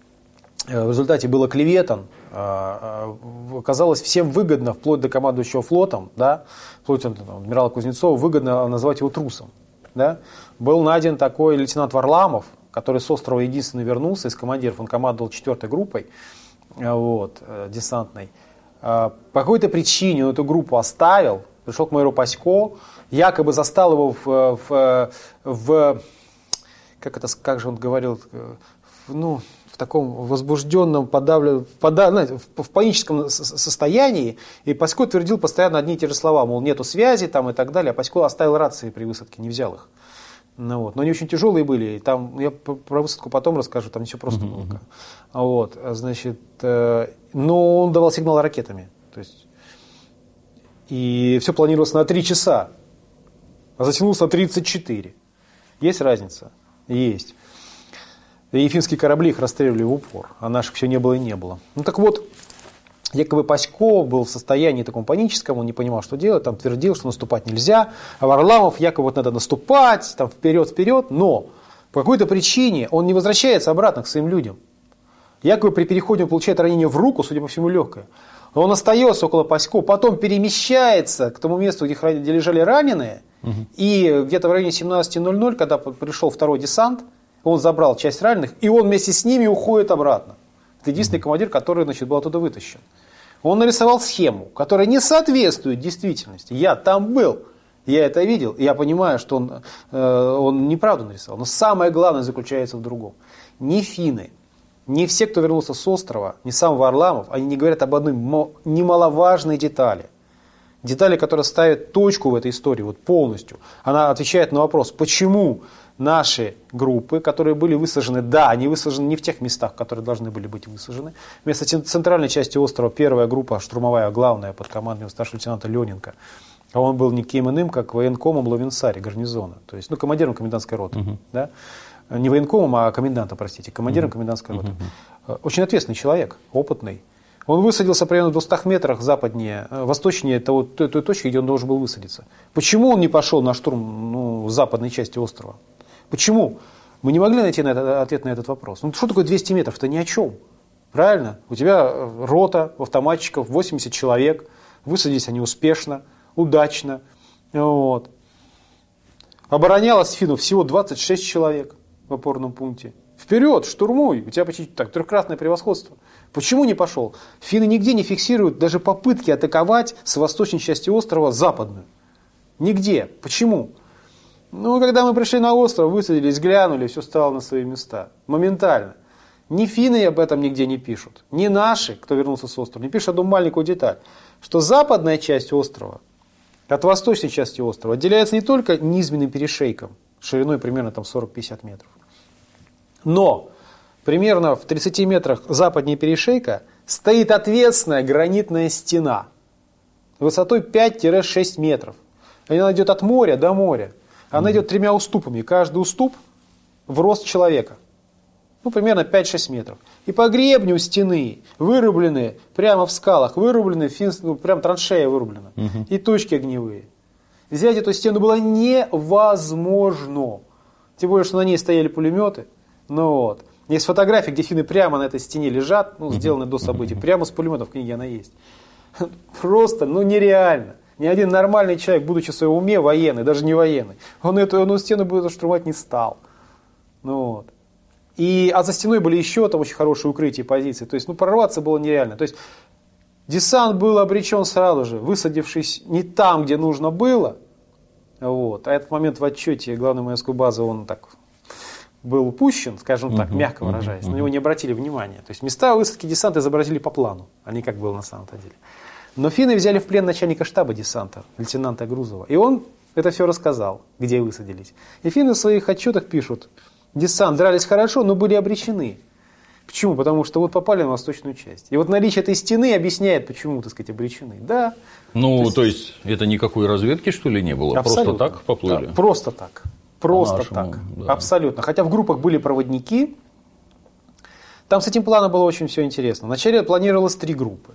в результате был оклеветан, оказалось всем выгодно, вплоть до командующего флотом, да, вплоть до адмирала Кузнецова, выгодно называть его трусом. Да? Был найден такой лейтенант Варламов, который с острова единственный вернулся из командиров, он командовал четвертой группой вот, десантной. По какой-то причине он эту группу оставил, пришел к майору Пасько, якобы застал его в, в, в как, это, как же он говорил, в, ну, в таком возбужденном, подавленном, пода, знаете, в, в паническом состоянии, и Пасько твердил постоянно одни и те же слова, мол, нету связи там и так далее, а Пасько оставил рации при высадке, не взял их. Ну, вот. Но они очень тяжелые были, и там, я про высадку потом расскажу, там не все просто было. Uh-huh. Вот, значит, э, но он давал сигнал ракетами, то есть, и все планировалось на три часа, а затянулось на тридцать четыре. Есть разница? Есть. И финские корабли их расстреливали в упор, а наших все не было и не было. Ну так вот, якобы Пасько был в состоянии таком паническом, он не понимал, что делать, там твердил, что наступать нельзя, а Варламов якобы вот надо наступать, там вперед-вперед, но по какой-то причине он не возвращается обратно к своим людям. Якобы при переходе он получает ранение в руку, судя по всему, легкое. Он остается около Пасько, потом перемещается к тому месту, где лежали раненые, угу. И где-то в районе семнадцать ноль ноль, когда пришел второй десант, он забрал часть раненых, и он вместе с ними уходит обратно. Это единственный командир, который, значит, был оттуда вытащен. Он нарисовал схему, которая не соответствует действительности. Я там был, я это видел, я понимаю, что он, э, он неправду нарисовал. Но самое главное заключается в другом. Ни финны, ни все, кто вернулся с острова, ни сам Варламов, они не говорят об одной немаловажной детали. Детали, которая ставит точку в этой истории вот полностью. Она отвечает на вопрос, почему наши группы, которые были высажены, да, они высажены не в тех местах, которые должны были быть высажены. Вместо центральной части острова первая группа, штурмовая, главная, под командой старшего лейтенанта Лененко, а он был никем иным, как военкомом Лавенсари, гарнизона, то есть, ну, командиром комендантской роты, uh-huh. да? Не военкомом, а комендантом, простите, командиром uh-huh. комендантской роты. Uh-huh. Очень ответственный человек, опытный. Он высадился примерно в двухстах метрах западнее, восточнее того, той, той точки, где он должен был высадиться. Почему он не пошел на штурм, ну, в западной части острова? Почему? Мы не могли найти на это, ответ на этот вопрос. Ну что такое двести метров? Это ни о чем. Правильно? У тебя рота автоматчиков, восемьдесят человек. Высадились они успешно, удачно. Вот. Оборонялось финну всего двадцать шесть человек в опорном пункте. Вперед, штурмуй! У тебя почти так, трехкратное превосходство. Почему не пошел? Финны нигде не фиксируют даже попытки атаковать с восточной части острова западную. Нигде. Почему? Ну, когда мы пришли на остров, высадились, глянули, все стало на свои места. Моментально. Ни финны об этом нигде не пишут, ни наши, кто вернулся с острова, не пишут одну маленькую деталь, что западная часть острова от восточной части острова отделяется не только низменным перешейком, шириной примерно там сорок-пятьдесят метров, но примерно в тридцати метрах западнее перешейка стоит отвесная гранитная стена высотой пять-шесть метров. Она идет от моря до моря. Она идет тремя уступами. Каждый уступ в рост человека. Ну, примерно пять-шесть метров. И по гребню стены вырублены, прямо в скалах, вырублены, ну, прям траншея вырублена. Угу. И точки огневые. Взять эту стену было невозможно. Тем более, что на ней стояли пулеметы. Ну, вот. Есть фотографии, где финны прямо на этой стене лежат, ну, сделаны до событий. Прямо с пулеметов в книге она есть. Просто, ну, нереально. Ни один нормальный человек, будучи в своем уме, военный, даже не военный, он эту, эту стену бы штурмовать не стал. Ну, вот. И, а за стеной были еще там очень хорошие укрытия и позиции. То есть, ну, прорваться было нереально. То есть, десант был обречен сразу же, высадившись не там, где нужно было. Вот. А этот момент в отчете главной морской базы, он так был упущен, скажем так, uh-huh, мягко выражаясь. Uh-huh, uh-huh. На него не обратили внимания. То есть, места высадки десанта изобразили по плану, а не как было на самом-то деле. Но финны взяли в плен начальника штаба десанта, лейтенанта Грузова. И он это все рассказал, где высадились. И финны в своих отчетах пишут, десант дрались хорошо, но были обречены. Почему? Потому что вот попали на восточную часть. И вот наличие этой стены объясняет, почему, так сказать, обречены. Да. Ну, то есть, то есть это никакой разведки, что ли, не было? Абсолютно. Просто так поплыли? Да, просто так. Просто По-нашему, так. Да. Абсолютно. Хотя в группах были проводники. Там с этим планом было очень все интересно. Вначале планировалось три группы.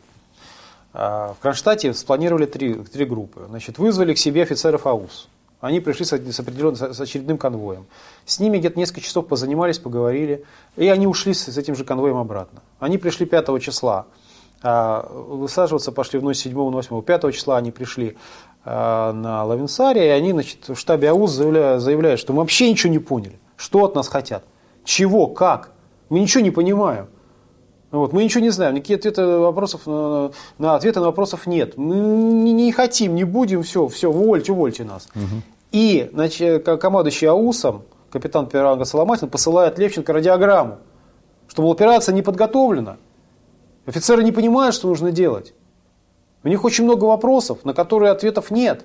В Кронштадте спланировали три, три группы. Значит, вызвали к себе офицеров АУС. Они пришли с, с, определенным, с очередным конвоем. С ними где-то несколько часов позанимались, поговорили. И они ушли с, с этим же конвоем обратно. Они пришли пятого числа. А высаживаться пошли в ночь седьмого-восьмого. пятого числа они пришли а, на Лавенсаре. И они, значит, в штабе АУС заявляют, заявляют, что мы вообще ничего не поняли. Что от нас хотят? Чего? Как? Мы ничего не понимаем. Вот, мы ничего не знаем, никаких ответов на вопросов, на, на ответы на вопросов нет. Мы не, не хотим, не будем, все, все, увольте, увольте нас. Угу. И значит, командующий АУСом, капитан первого ранга Соломатин, посылает Левченко радиограмму, что, мол, операция не подготовлена. Офицеры не понимают, что нужно делать. У них очень много вопросов, на которые ответов нет.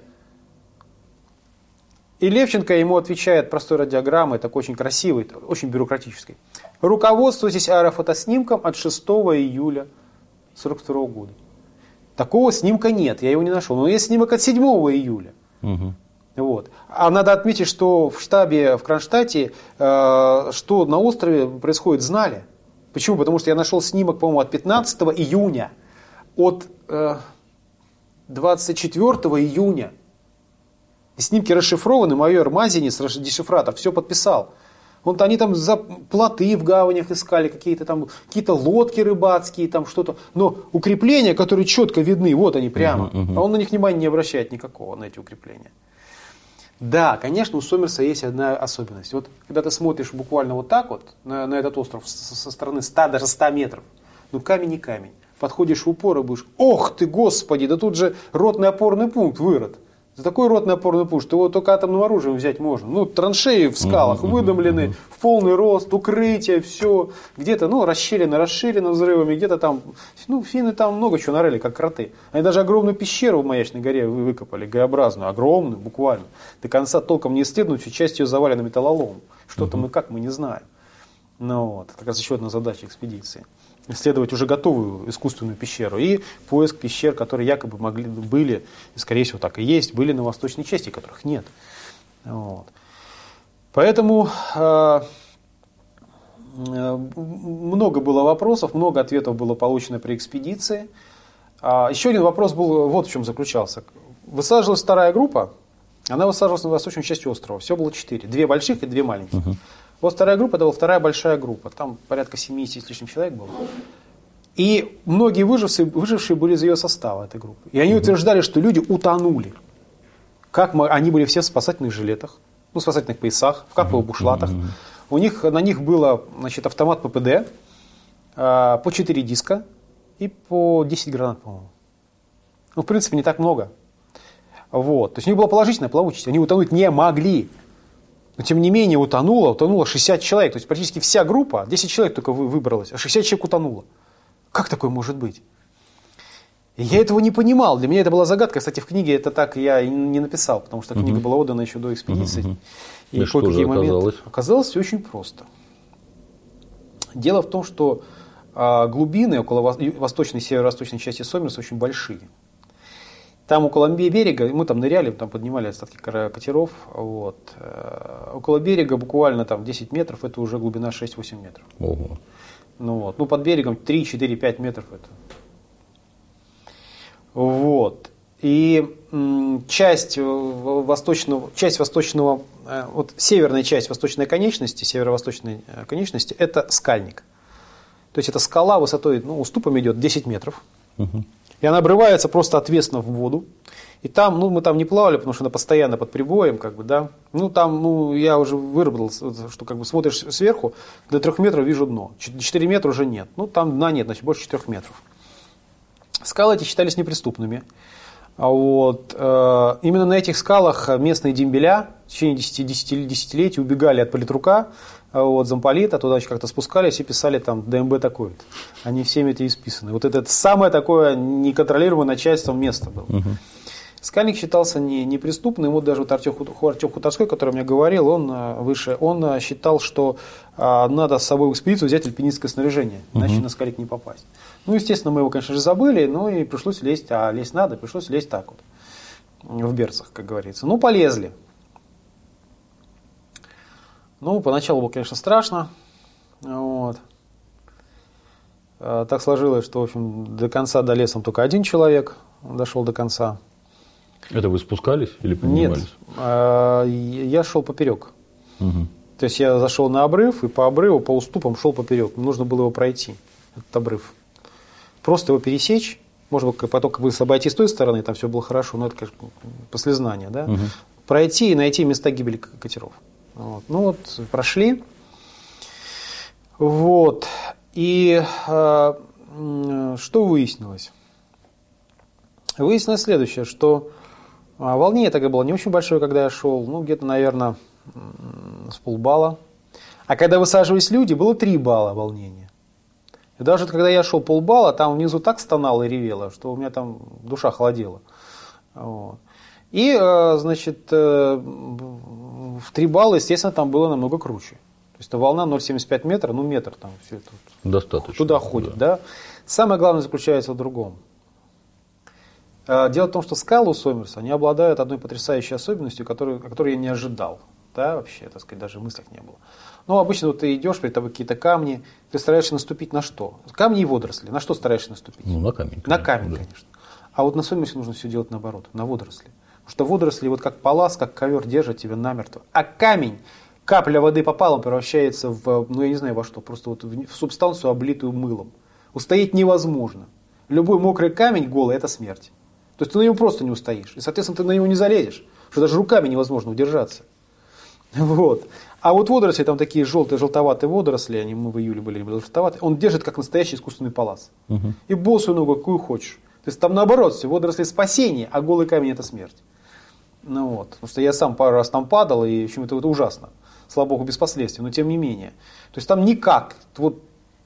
И Левченко ему отвечает простой радиограммой, такой очень красивой, очень бюрократической. Руководствуйтесь аэрофотоснимком от шестого июля сорок второго года. Такого снимка нет, я его не нашел. Но есть снимок от седьмого июля. Угу. Вот. А надо отметить, что в штабе в Кронштадте, э, что на острове происходит, знали. Почему? Потому что я нашел снимок, по-моему, от пятнадцатого июня, от э, двадцать четвёртого июня. И снимки расшифрованы, майор Мазинец, дешифратор, все подписал. Он, они там за плоты в гаванях искали, какие-то там какие-то лодки рыбацкие, там что-то. Но укрепления, которые четко видны, вот они прямо. Uh-huh, uh-huh. А он на них внимания не обращает никакого, на эти укрепления. Да, конечно, у Сомерса есть одна особенность. Вот когда ты смотришь буквально вот так вот на, на этот остров со, со стороны ста, даже ста метров, ну камень не камень. Подходишь в упор и будешь, ох ты, господи, да тут же ротный опорный пункт вырод. За такой ротный опорный пункт, что его только атомным оружием взять можно. Ну, траншеи в скалах выдомлены, в полный рост, укрытие, все. Где-то, ну, расщелины, расширены взрывами, где-то там, ну, финны там много чего нарыли, как кроты. Они даже огромную пещеру в Маячной горе выкопали, Г-образную, огромную, буквально. До конца толком не исследованы, всю часть ее завалена металлоломом. Что там и как, мы не знаем. Ну, вот, это как раз еще одна задача экспедиции. Исследовать уже готовую искусственную пещеру и поиск пещер, которые якобы могли, были, и скорее всего так и есть, были на восточной части, которых нет. Вот. Поэтому э, э, много было вопросов, много ответов было получено при экспедиции. А еще один вопрос был, вот в чем заключался. Высаживалась вторая группа, она высаживалась на восточной части острова. Все было четыре. Две больших и две маленьких. Uh-huh. Вот вторая группа, это была вторая большая группа. Там порядка семьдесят с лишним человек было. И многие выжившие, выжившие были из ее состава, этой группы. И они uh-huh. утверждали, что люди утонули. Как мы, они были все в спасательных жилетах, ну, в спасательных поясах, в каповых бушлатах. Uh-huh. У них, на них было, значит, автомат ППД, э, по четыре диска и по десять гранат, по-моему. Ну, в принципе, не так много. Вот. То есть у них была положительная плавучесть. Они утонуть не могли. Но тем не менее утонуло, утонуло шестьдесят человек. То есть практически вся группа, десять человек только выбралось, а шестьдесят человек утонуло. Как такое может быть? И я этого не понимал. Для меня это была загадка. Кстати, в книге это так я и не написал, потому что книга uh-huh. была отдана еще до экспедиции. Uh-huh. И, и что же оказалось? Моменты... Оказалось все очень просто. Дело в том, что а, глубины около восточной и северо-восточной части Сомерса очень большие. Там около берега, мы там ныряли, там поднимали остатки катеров. Вот. Около берега буквально там десять метров, это уже глубина шесть-восемь метров. Ого. Ну, вот. Ну, под берегом три-четыре-пять метров это. Вот. И м, часть восточного, часть восточного, вот северная часть восточной конечности, северо-восточной конечности, это скальник. То есть это скала высотой, ну, уступом идет десять метров. Угу. И она обрывается просто отвесно в воду. И там, ну, мы там не плавали, потому что она постоянно под прибоем, как бы, да. Ну, там, ну, я уже выработал, что как бы смотришь сверху, до трех метров вижу дно. четыре метра уже нет. Ну, там дна нет, значит, больше четырех метров. Скалы эти считались неприступными. А вот, э, именно на этих скалах местные дембеля в течение десятилетий убегали от политрука, вот, замполита, туда еще как-то спускались и писали там ДМБ такое-то. Они всеми эти исписаны. Вот это, это самое такое неконтролируемое начальством место было. Угу. Скальник считался не, неприступным. Вот даже вот Артем, Артем Хуторской, который мне говорил, он выше, он считал, что а, надо с собой в экспедицию взять альпинистское снаряжение, иначе угу. на скалик не попасть. Ну, естественно, мы его, конечно же, забыли, но и пришлось лезть, а лезть надо, пришлось лезть так вот, в берцах, как говорится. Ну, полезли. Ну, поначалу было, конечно, страшно. Вот. Так сложилось, что, в общем, до конца долез там только один человек, дошел до конца. Это вы спускались или поднимались? Нет, я шел поперек. Угу. То есть я зашел на обрыв и по обрыву, по уступам шел поперек. Нужно было его пройти, этот обрыв. Просто его пересечь. Можно было потом как бы обойти с той стороны, там все было хорошо, но это, конечно, послезнание. Да? Угу. Пройти и найти места гибели катеров. Вот. Ну вот, прошли. Вот. И э, что выяснилось? Выяснилось следующее, что волнение тогда было не очень большое, когда я шел, ну где-то, наверное, с полбалла. А когда высаживались люди, было три балла волнения. И даже когда я шел полбалла, там внизу так стонало и ревело, что у меня там душа холодела. Вот. И, значит, в три балла, естественно, там было намного круче. То есть это волна ноль целых семьдесят пять метра, ну метр там все это достаточно туда ходит. Да. Да? Самое главное заключается в другом. Дело в том, что скалы у Сомерса, они обладают одной потрясающей особенностью, которую, которую я не ожидал. Да, вообще, так сказать, даже в мыслях не было. Ну, обычно вот ты идешь, перед тобой какие-то камни, ты стараешься наступить на что? Камни и водоросли. На что стараешься наступить? Ну, на камень. Конечно, на камень, да. конечно. А вот на Сомерсе нужно все делать наоборот, на водоросли. Потому что водоросли вот как палас, как ковер держат тебя намертво. А камень, капля воды попала, он превращается в, ну я не знаю во что, просто вот в субстанцию, облитую мылом. Устоять невозможно. Любой мокрый камень голый – это смерть. То есть ты на него просто не устоишь. И, соответственно, ты на него не залезешь. Что даже руками невозможно удержаться. Вот. А вот водоросли, там такие желтые, желтоватые водоросли, они мы в июле были желтоватые, он держит как настоящий искусственный палас. Угу. И босую ногу, какую хочешь. То есть там наоборот все, водоросли спасение, а голый камень – это смерть. Ну вот. Потому что я сам пару раз там падал, и в общем, это, это ужасно. Слава богу, без последствий, но тем не менее. То есть там никак, вот,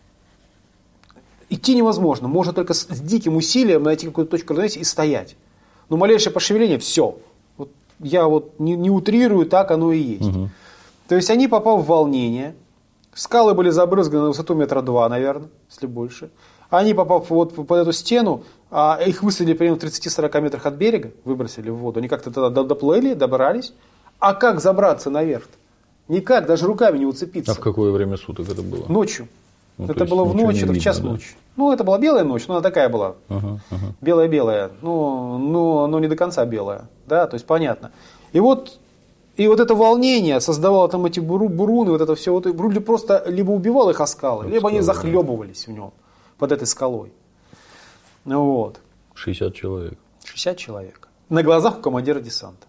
идти невозможно, можно только с, с диким усилием найти какую-то точку равновесия и стоять. Но малейшее пошевеление – все. Вот я вот не, не утрирую, так оно и есть. Угу. То есть они, попав в волнение, скалы были забрызганы на высоту метра два, наверное, если больше. Они, попав вот под эту стену, а их высадили примерно в тридцати-сорока метрах от берега, выбросили в воду. Они как-то тогда доплыли, добрались. А как забраться наверх? Никак, даже руками не уцепиться. А в какое время суток это было? Ночью. Ну, это было в ночь, это в час видно, ночи. Да? Ну, это была белая ночь, но она такая была. Ага, ага. Белая-белая, ну, ну, но не до конца белая. Да, то есть понятно. И вот, и вот это волнение создавало там эти буру, буруны, вот это все. Вот, люди просто либо убивал их о скалы, вот либо скалы, они захлебывались да. в нем, под этой скалой. Вот. шестьдесят человек. шестьдесят человек. На глазах у командира десанта.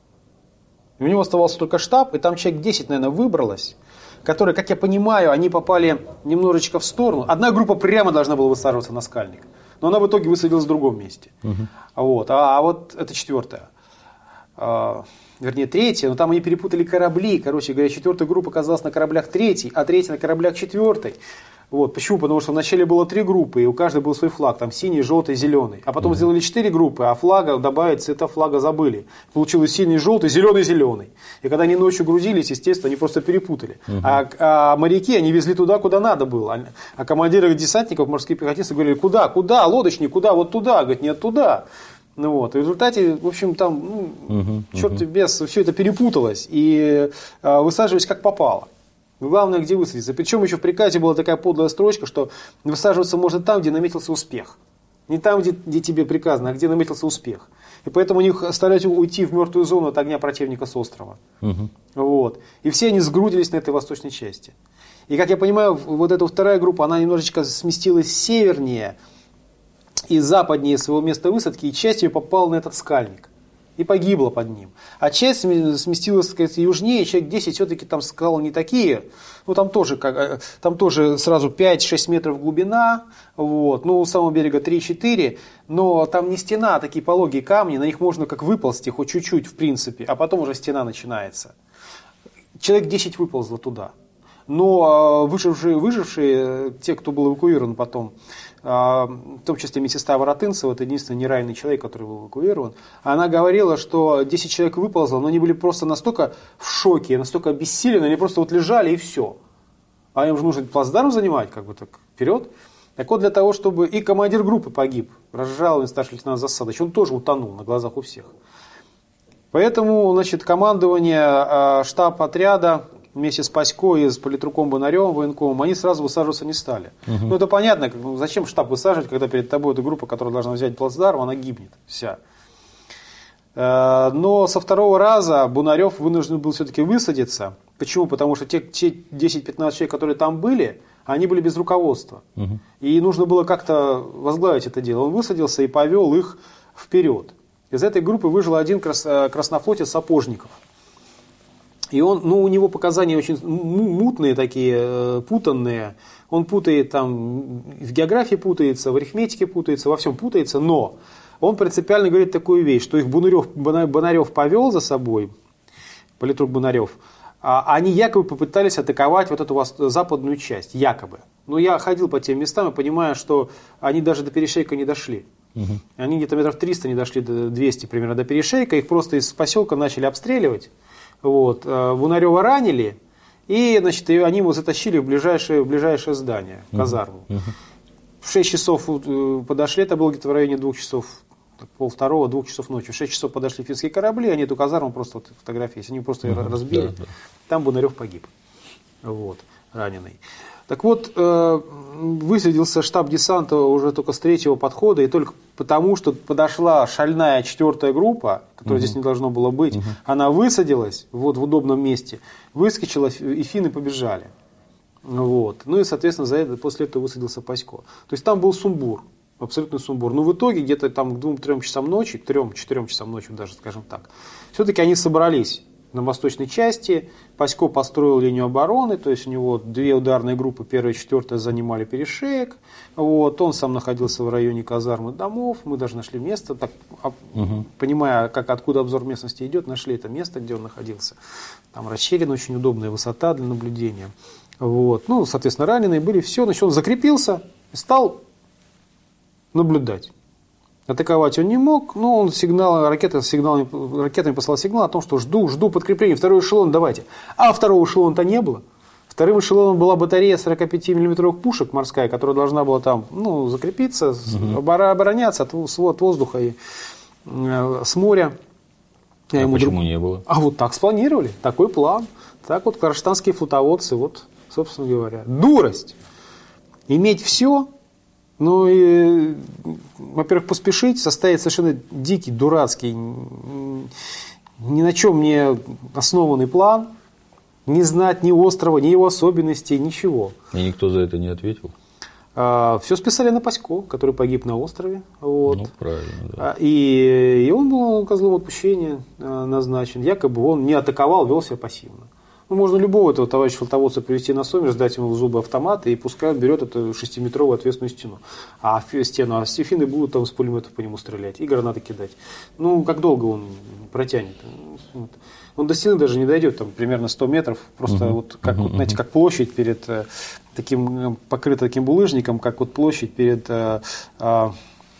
И у него оставался только штаб, и там человек десять, наверное, выбралось, которые, как я понимаю, они попали немножечко в сторону. Одна группа прямо должна была высаживаться на скальник, но она в итоге высадилась в другом месте. Угу. Вот. А, а вот это четвертая. А, вернее, третья, но там они перепутали корабли. Короче говоря, четвертая группа оказалась на кораблях третьей, а третья на кораблях четвертой. Вот. Почему? Потому что вначале было три группы, и у каждой был свой флаг. Там синий, желтый, зеленый. А потом mm-hmm. сделали четыре группы, а флага добавить цвета флага забыли. Получилось синий, желтый, зеленый, зеленый. И когда они ночью грузились, естественно, они просто перепутали. Mm-hmm. А, а моряки они везли туда, куда надо было. А командиры десантников, морские пехотинцы говорили, куда, куда, лодочник, куда, вот туда. Говорит, нет, туда. Ну вот. И в результате, в общем, там, ну, uh-huh, черт uh-huh. без, все это перепуталось. И а, высаживались как попало. Главное, где высадиться. Причем еще в приказе была такая подлая строчка, что высаживаться можно там, где наметился успех. Не там, где, где тебе приказано, а где наметился успех. И поэтому у них старались уйти в мертвую зону от огня противника с острова. Uh-huh. Вот. И все они сгрудились на этой восточной части. И, как я понимаю, вот эта вторая группа, она немножечко сместилась севернее и западнее своего места высадки, и часть ее попала на этот скальник. И погибла под ним. А часть сместилась, так сказать, южнее, человек десять, все-таки там скалы не такие. Ну, там тоже, как, там тоже сразу пять-шесть метров глубина, вот, ну, у самого берега три-четыре, но там не стена, а такие пологие камни, на них можно как выползти, хоть чуть-чуть, в принципе, а потом уже стена начинается. Человек десять выползло туда. Но выжившие, выжившие, те, кто был эвакуирован потом, в том числе медсестра Воротынцева, это единственный нераненый человек, который был эвакуирован, она говорила, что десять человек выползло, но они были просто настолько в шоке, настолько обессилены, они просто вот лежали и все. А им же нужно плацдарм занимать, как бы так, вперед. Так вот, для того, чтобы и командир группы погиб, разжалованный старший лейтенант Засадович, он тоже утонул на глазах у всех. Поэтому, значит, командование, штаб отряда вместе с Пасько и с политруком Бонаревым, военкомом, они сразу высаживаться не стали. Угу. Ну, это понятно, ну, зачем штаб высаживать, когда перед тобой эта группа, которая должна взять плацдарм, она гибнет вся. Но со второго раза Бонарев вынужден был все-таки высадиться. Почему? Потому что те, те десять-пятнадцать человек, которые там были, они были без руководства. Угу. И нужно было как-то возглавить это дело. Он высадился и повел их вперед. Из этой группы выжил один крас, краснофлотец Сапожников. И он, ну, у него показания очень мутные такие, путанные. Он путает там, в географии путается, в арифметике путается, во всем путается, но он принципиально говорит такую вещь, что их Бонарев, Бонарев повел за собой, политрук Бонарев, они якобы попытались атаковать вот эту западную часть, якобы. Но я ходил по тем местам и понимаю, что они даже до перешейка не дошли. Угу. Они где-то метров триста не дошли, до двести примерно до перешейка, их просто из поселка начали обстреливать. Вот. Бунарева ранили, и значит, они его затащили в ближайшее, в ближайшее здание, в казарму. Угу. В шесть часов подошли, это было где-то в районе двух часов, пол второго, двух часов ночи. В шесть часов подошли финские корабли, они эту казарму просто, вот фотографии, они просто ее uh-huh, разбили. Да, да. Там Бунарев погиб, вот, раненый. Так вот, э, высадился штаб десанта уже только с третьего подхода, и только потому, что подошла шальная четвертая группа, которая uh-huh. здесь не должно было быть, uh-huh. она высадилась вот в удобном месте, выскочила, и финны побежали. Вот. Ну и, соответственно, за это, после этого высадился Пасько. То есть там был сумбур. Абсолютный сумбур. Но в итоге где-то там к двум-трем часам ночи, к трем-четырем часам ночи даже, скажем так, все-таки они собрались на восточной части. Пасько построил линию обороны, то есть у него две ударные группы, первая и четвертая, занимали перешеек. Вот. Он сам находился в районе казармы домов. Мы даже нашли место, так, угу. понимая, как, откуда обзор местности идет, нашли это место, где он находился. Там расщелина, очень удобная высота для наблюдения. Вот. Ну, соответственно, раненые были, все. Значит, он закрепился и стал наблюдать. Атаковать он не мог, но он сигнал, ракеты, сигнал, ракетами послал сигнал о том, что жду, жду подкрепления. Второй эшелон давайте. А второго эшелона-то не было. Вторым эшелоном была батарея сорок пять миллиметровых пушек морская, которая должна была там ну, закрепиться, угу. обороняться от, от воздуха и э, с моря. А ему почему друг... не было? А вот так спланировали, такой план. Так вот кронштадтские флотоводцы, вот, собственно говоря. Дурость. Иметь все. Ну и, во-первых, поспешить, составить совершенно дикий, дурацкий, ни на чем не основанный план, не знать ни острова, ни его особенностей, ничего. И никто за это не ответил? А, все списали на Пасько, который погиб на острове. Вот. Ну, правильно, да. И, и он был козлом отпущения назначен. Якобы он не атаковал, вел себя пассивно. Ну, можно любого этого товарища флотоводца привести на Сомер, сдать ему в зубы автомат, и пускай он берет эту шестиметровую ответственную стену. А стену, а финны будут там с пулеметов по нему стрелять и гранаты кидать. Ну, как долго он протянет? Вот. Он до стены даже не дойдет, там примерно сто метров, просто uh-huh. вот, как, uh-huh. вот, знаете, как площадь перед э, таким, покрыта таким булыжником, как вот площадь перед э, э,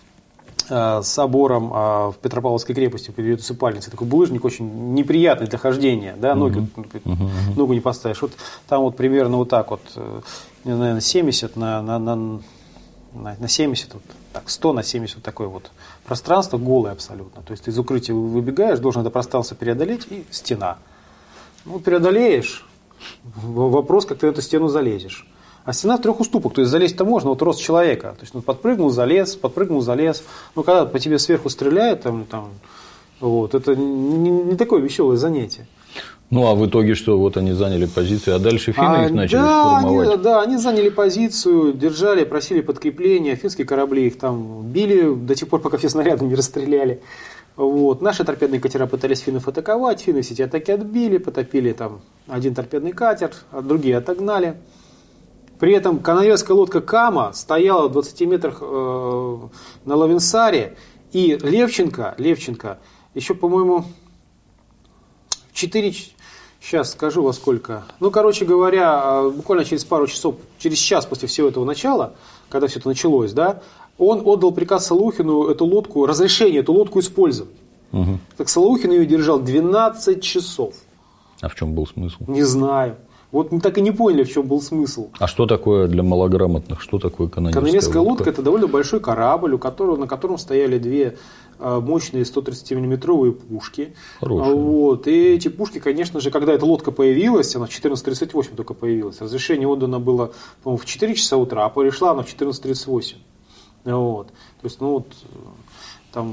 собором в Петропавловской крепости, перед усыпальницей. Такой булыжник очень неприятный для хождения, да, ноги, uh-huh. Uh-huh. ногу не поставишь. Вот там вот примерно вот так вот, наверное, семьдесят на, на, на, на семьдесят, вот, так, сто на семьдесят, вот такое вот пространство голое абсолютно. То есть ты из укрытия выбегаешь, должен это пространство преодолеть, и стена. Ну, преодолеешь, вопрос, как ты на эту стену залезешь. А стена в трех уступах, то есть залезть-то можно, вот рост человека. То есть ну, подпрыгнул, залез, подпрыгнул, залез. Ну, когда по тебе сверху стреляют, там, там, вот, это не, не такое веселое занятие. Ну, а в итоге что? Вот они заняли позицию, а дальше финны а, их начали да, штурмовать? Они, да, они заняли позицию, держали, просили подкрепления. Финские корабли их там били до тех пор, пока все снаряды не расстреляли. Вот. Наши торпедные катера пытались финнов атаковать, финны все эти атаки отбили, потопили там один торпедный катер, а другие отогнали. При этом канонерская лодка Кама стояла в двадцати метрах э, на Лавенсаре, и Левченко, Левченко еще, по-моему, четыре, сейчас скажу во сколько, ну, короче говоря, буквально через пару часов, через час после всего этого начала, когда все это началось, да, он отдал приказ Солоухину эту лодку, разрешение эту лодку использовать. Угу. Так Солоухин ее держал двенадцать часов. А в чем был смысл? Не знаю. Вот мы так и не поняли, в чем был смысл. А что такое для малограмотных? Что такое канонерская, канонерская лодка? лодка? Это довольно большой корабль, у которого, на котором стояли две мощные сто тридцатимиллиметровые пушки. Вот. И эти пушки, конечно же, когда эта лодка появилась, она в четырнадцать тридцать восемь только появилась. Разрешение отдано было, по-моему, в четыре часа утра, а пришла она в четырнадцать тридцать восемь. Вот. То есть, ну вот, там...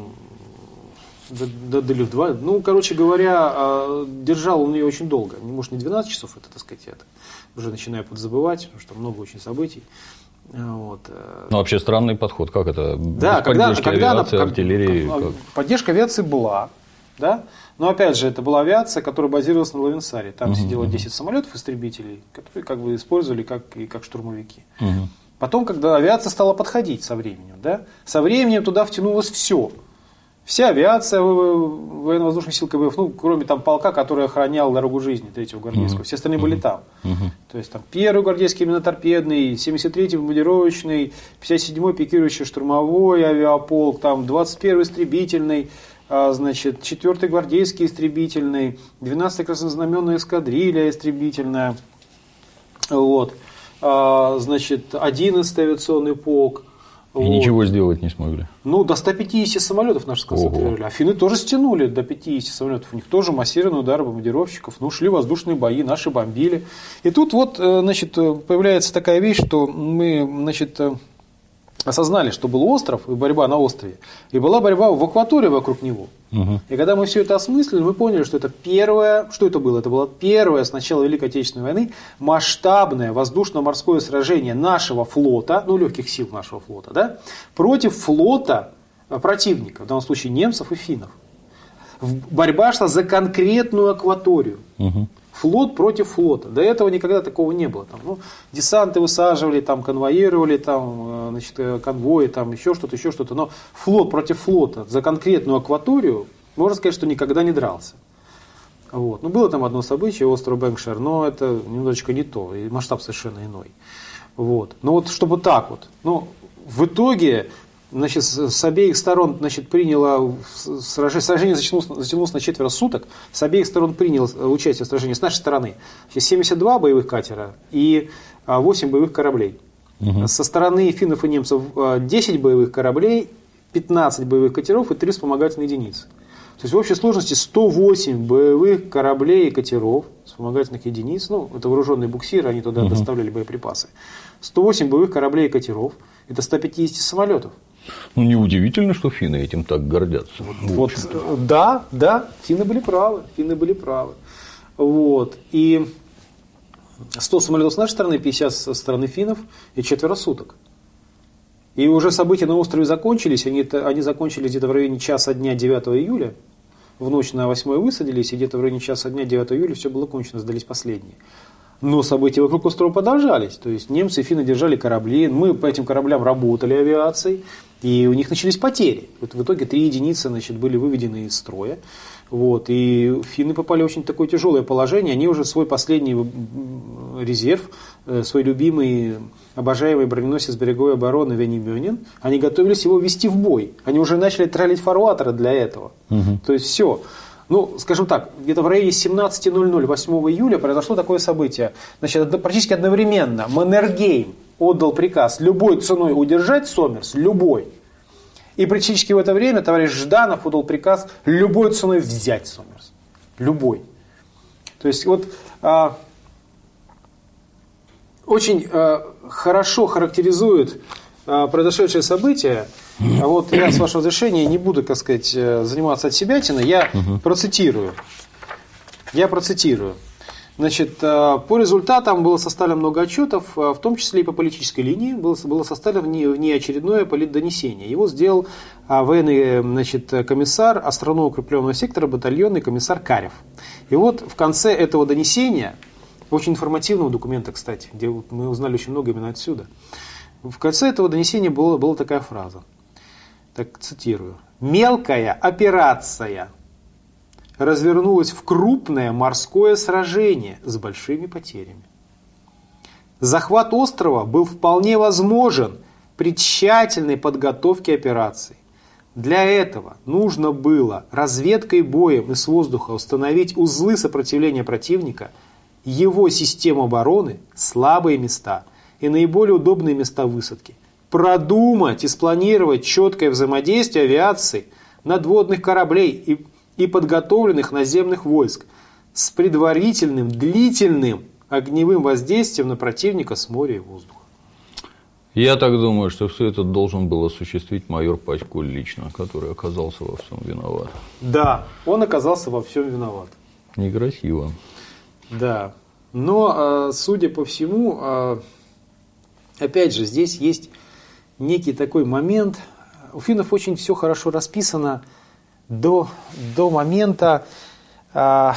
Дали в два. Ну, короче говоря, держал он ее очень долго. Может, не двенадцать часов, это, так сказать, я уже начинаю подзабывать, потому что много очень событий. Вот. Ну, вообще странный подход. Как это? Да, без когда, поддержки когда авиации, она, артиллерии? Как, как? Поддержка авиации была, да? Но опять же, это была авиация, которая базировалась на Лавенсаре. Там uh-huh, сидело десять uh-huh. самолетов-истребителей, которые как бы использовали как, и как штурмовики. Uh-huh. Потом, когда авиация стала подходить со временем, да? Со временем туда втянулось все. Вся авиация военно-воздушных сил КБФ, ну, кроме там полка, который охранял дорогу жизни третьего гвардейского, mm-hmm. все остальные были там. Mm-hmm. То есть там первый гвардейский миноторпедный, семьдесят третий бомбардировочный, пятьдесят седьмой пикирующий штурмовой авиаполк, там двадцать первый истребительный, значит, четвёртый гвардейский истребительный, двенадцатая краснознаменная эскадрилья истребительная, вот, значит, одиннадцатый авиационный полк. И вот. Ничего сделать не смогли. Ну, до ста пятидесяти самолетов наши сконцентрировали. А финны тоже стянули до пятидесяти самолетов. У них тоже массированные удары бомбардировщиков. Ну, шли воздушные бои, наши бомбили. И тут вот, значит, появляется такая вещь, что мы, значит, осознали, что был остров и борьба на острове. И была борьба в акватории вокруг него. Угу. И когда мы все это осмыслили, мы поняли, что это первое, что это было? Это было первое с начала Великой Отечественной войны масштабное воздушно-морское сражение нашего флота, ну, легких сил нашего флота, да, против флота противника, в данном случае немцев и финнов. Борьба шла за конкретную акваторию. Угу. Флот против флота. До этого никогда такого не было. Там, ну, десанты высаживали, там, конвоировали, там, значит, конвои, там, еще что-то, еще что-то. Но флот против флота за конкретную акваторию, можно сказать, что никогда не дрался. Вот. Ну, было там одно событие, остров Бэнгшир, но это немножечко не то, и масштаб совершенно иной. Вот. Но вот чтобы так вот. Ну, в итоге, значит, с обеих сторон, значит, приняло сражение, сражение затянулось, затянулось на четверо суток, с обеих сторон приняло участие в сражении с нашей стороны семьдесят два боевых катера и восемь боевых кораблей. Угу. Со стороны финнов и немцев десять боевых кораблей, пятнадцать боевых катеров и три вспомогательные единицы. То есть в общей сложности сто восемь боевых кораблей и катеров, вспомогательных единиц, ну, это вооруженные буксиры, они туда угу. доставляли боеприпасы. сто восемь боевых кораблей и катеров, это сто пятьдесят самолетов. Ну, неудивительно, что финны этим так гордятся. Вот, вот, да, да, финны были правы, финны были правы. Вот. И сто самолетов с нашей стороны, пятьдесят со стороны финнов и четверо суток. И уже события на острове закончились, они, они закончились где-то в районе часа дня девятого июля, в ночь на восьмое высадились, и где-то в районе часа дня девятого июля все было кончено, сдались последние. Но события вокруг острова продолжались. То есть немцы и финны держали корабли, мы по этим кораблям работали авиацией, и у них начались потери. Вот в итоге три единицы, значит, были выведены из строя. Вот, и финны попали в очень такое тяжелое положение. Они уже свой последний резерв, свой любимый, обожаемый броненосец береговой обороны Венемёнин, они готовились его ввести в бой. Они уже начали тралить фарватеры для этого. Угу. То есть все. Ну, скажем так, где-то в районе семнадцати ноль-ноль восьмого июля произошло такое событие. Значит, практически одновременно Маннергейм отдал приказ любой ценой удержать Сомерс, любой. И практически в это время товарищ Жданов отдал приказ любой ценой взять Сомерс. Любой. То есть вот а, очень а, хорошо характеризует а, произошедшее событие. А вот я, с вашего разрешения, не буду, так сказать, заниматься от себятины, я угу. процитирую. Я процитирую. Значит, по результатам было составлено много отчетов, в том числе и по политической линии, было, было составлено внеочередное политдонесение. Его сделал военный, значит, комиссар островного укрепленного сектора, батальонный комиссар Карев. И вот в конце этого донесения, очень информативного документа, кстати, где мы узнали очень много именно отсюда, в конце этого донесения была, была такая фраза. Так, цитирую. «Мелкая операция развернулась в крупное морское сражение с большими потерями. Захват острова был вполне возможен при тщательной подготовке операции. Для этого нужно было разведкой боем и с воздуха установить узлы сопротивления противника, его систему обороны, слабые места и наиболее удобные места высадки. Продумать и спланировать четкое взаимодействие авиации, надводных кораблей и, и подготовленных наземных войск с предварительным длительным огневым воздействием на противника с моря и воздуха». Я так думаю, что все это должен был осуществить майор Патькуль лично, который оказался во всем виноват. Да, он оказался во всем виноват. Некрасиво. Да, но, судя по всему, опять же, здесь есть некий такой момент. У финнов очень все хорошо расписано до, до момента а,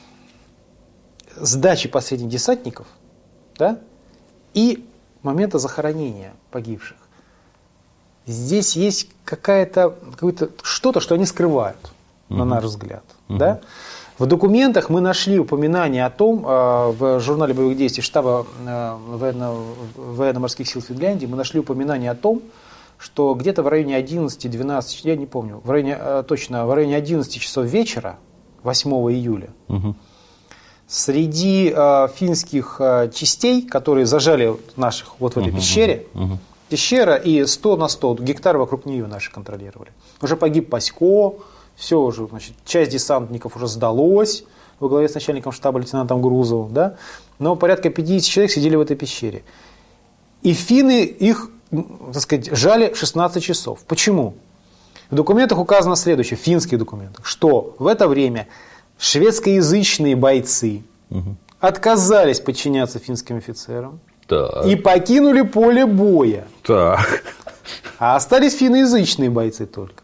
сдачи последних десантников, да, и момента захоронения погибших. здесь есть какая-то, какое-то что-то, что они скрывают, угу. на наш взгляд. Угу. Да? В документах мы нашли упоминание о том, в журнале боевых действий штаба военно-морских сил Финляндии, мы нашли упоминание о том, что где-то в районе одиннадцати-двенадцати, я не помню, в районе, точно, в районе одиннадцати часов вечера, восьмого июля, угу. среди э, финских э, частей, которые зажали наших вот в этой угу, пещере, угу. пещера и сто на сто гектар вокруг нее наши контролировали. Уже погиб Пасько, все уже, значит, часть десантников уже сдалось во главе с начальником штаба лейтенантом Грузовым, да? Но порядка пятьдесят человек сидели в этой пещере. И финны их, так сказать, жали шестнадцать часов. Почему? В документах указано следующее, в финских документах, что в это время шведскоязычные бойцы угу. отказались подчиняться финским офицерам так. и покинули поле боя. Так. А остались финноязычные бойцы только.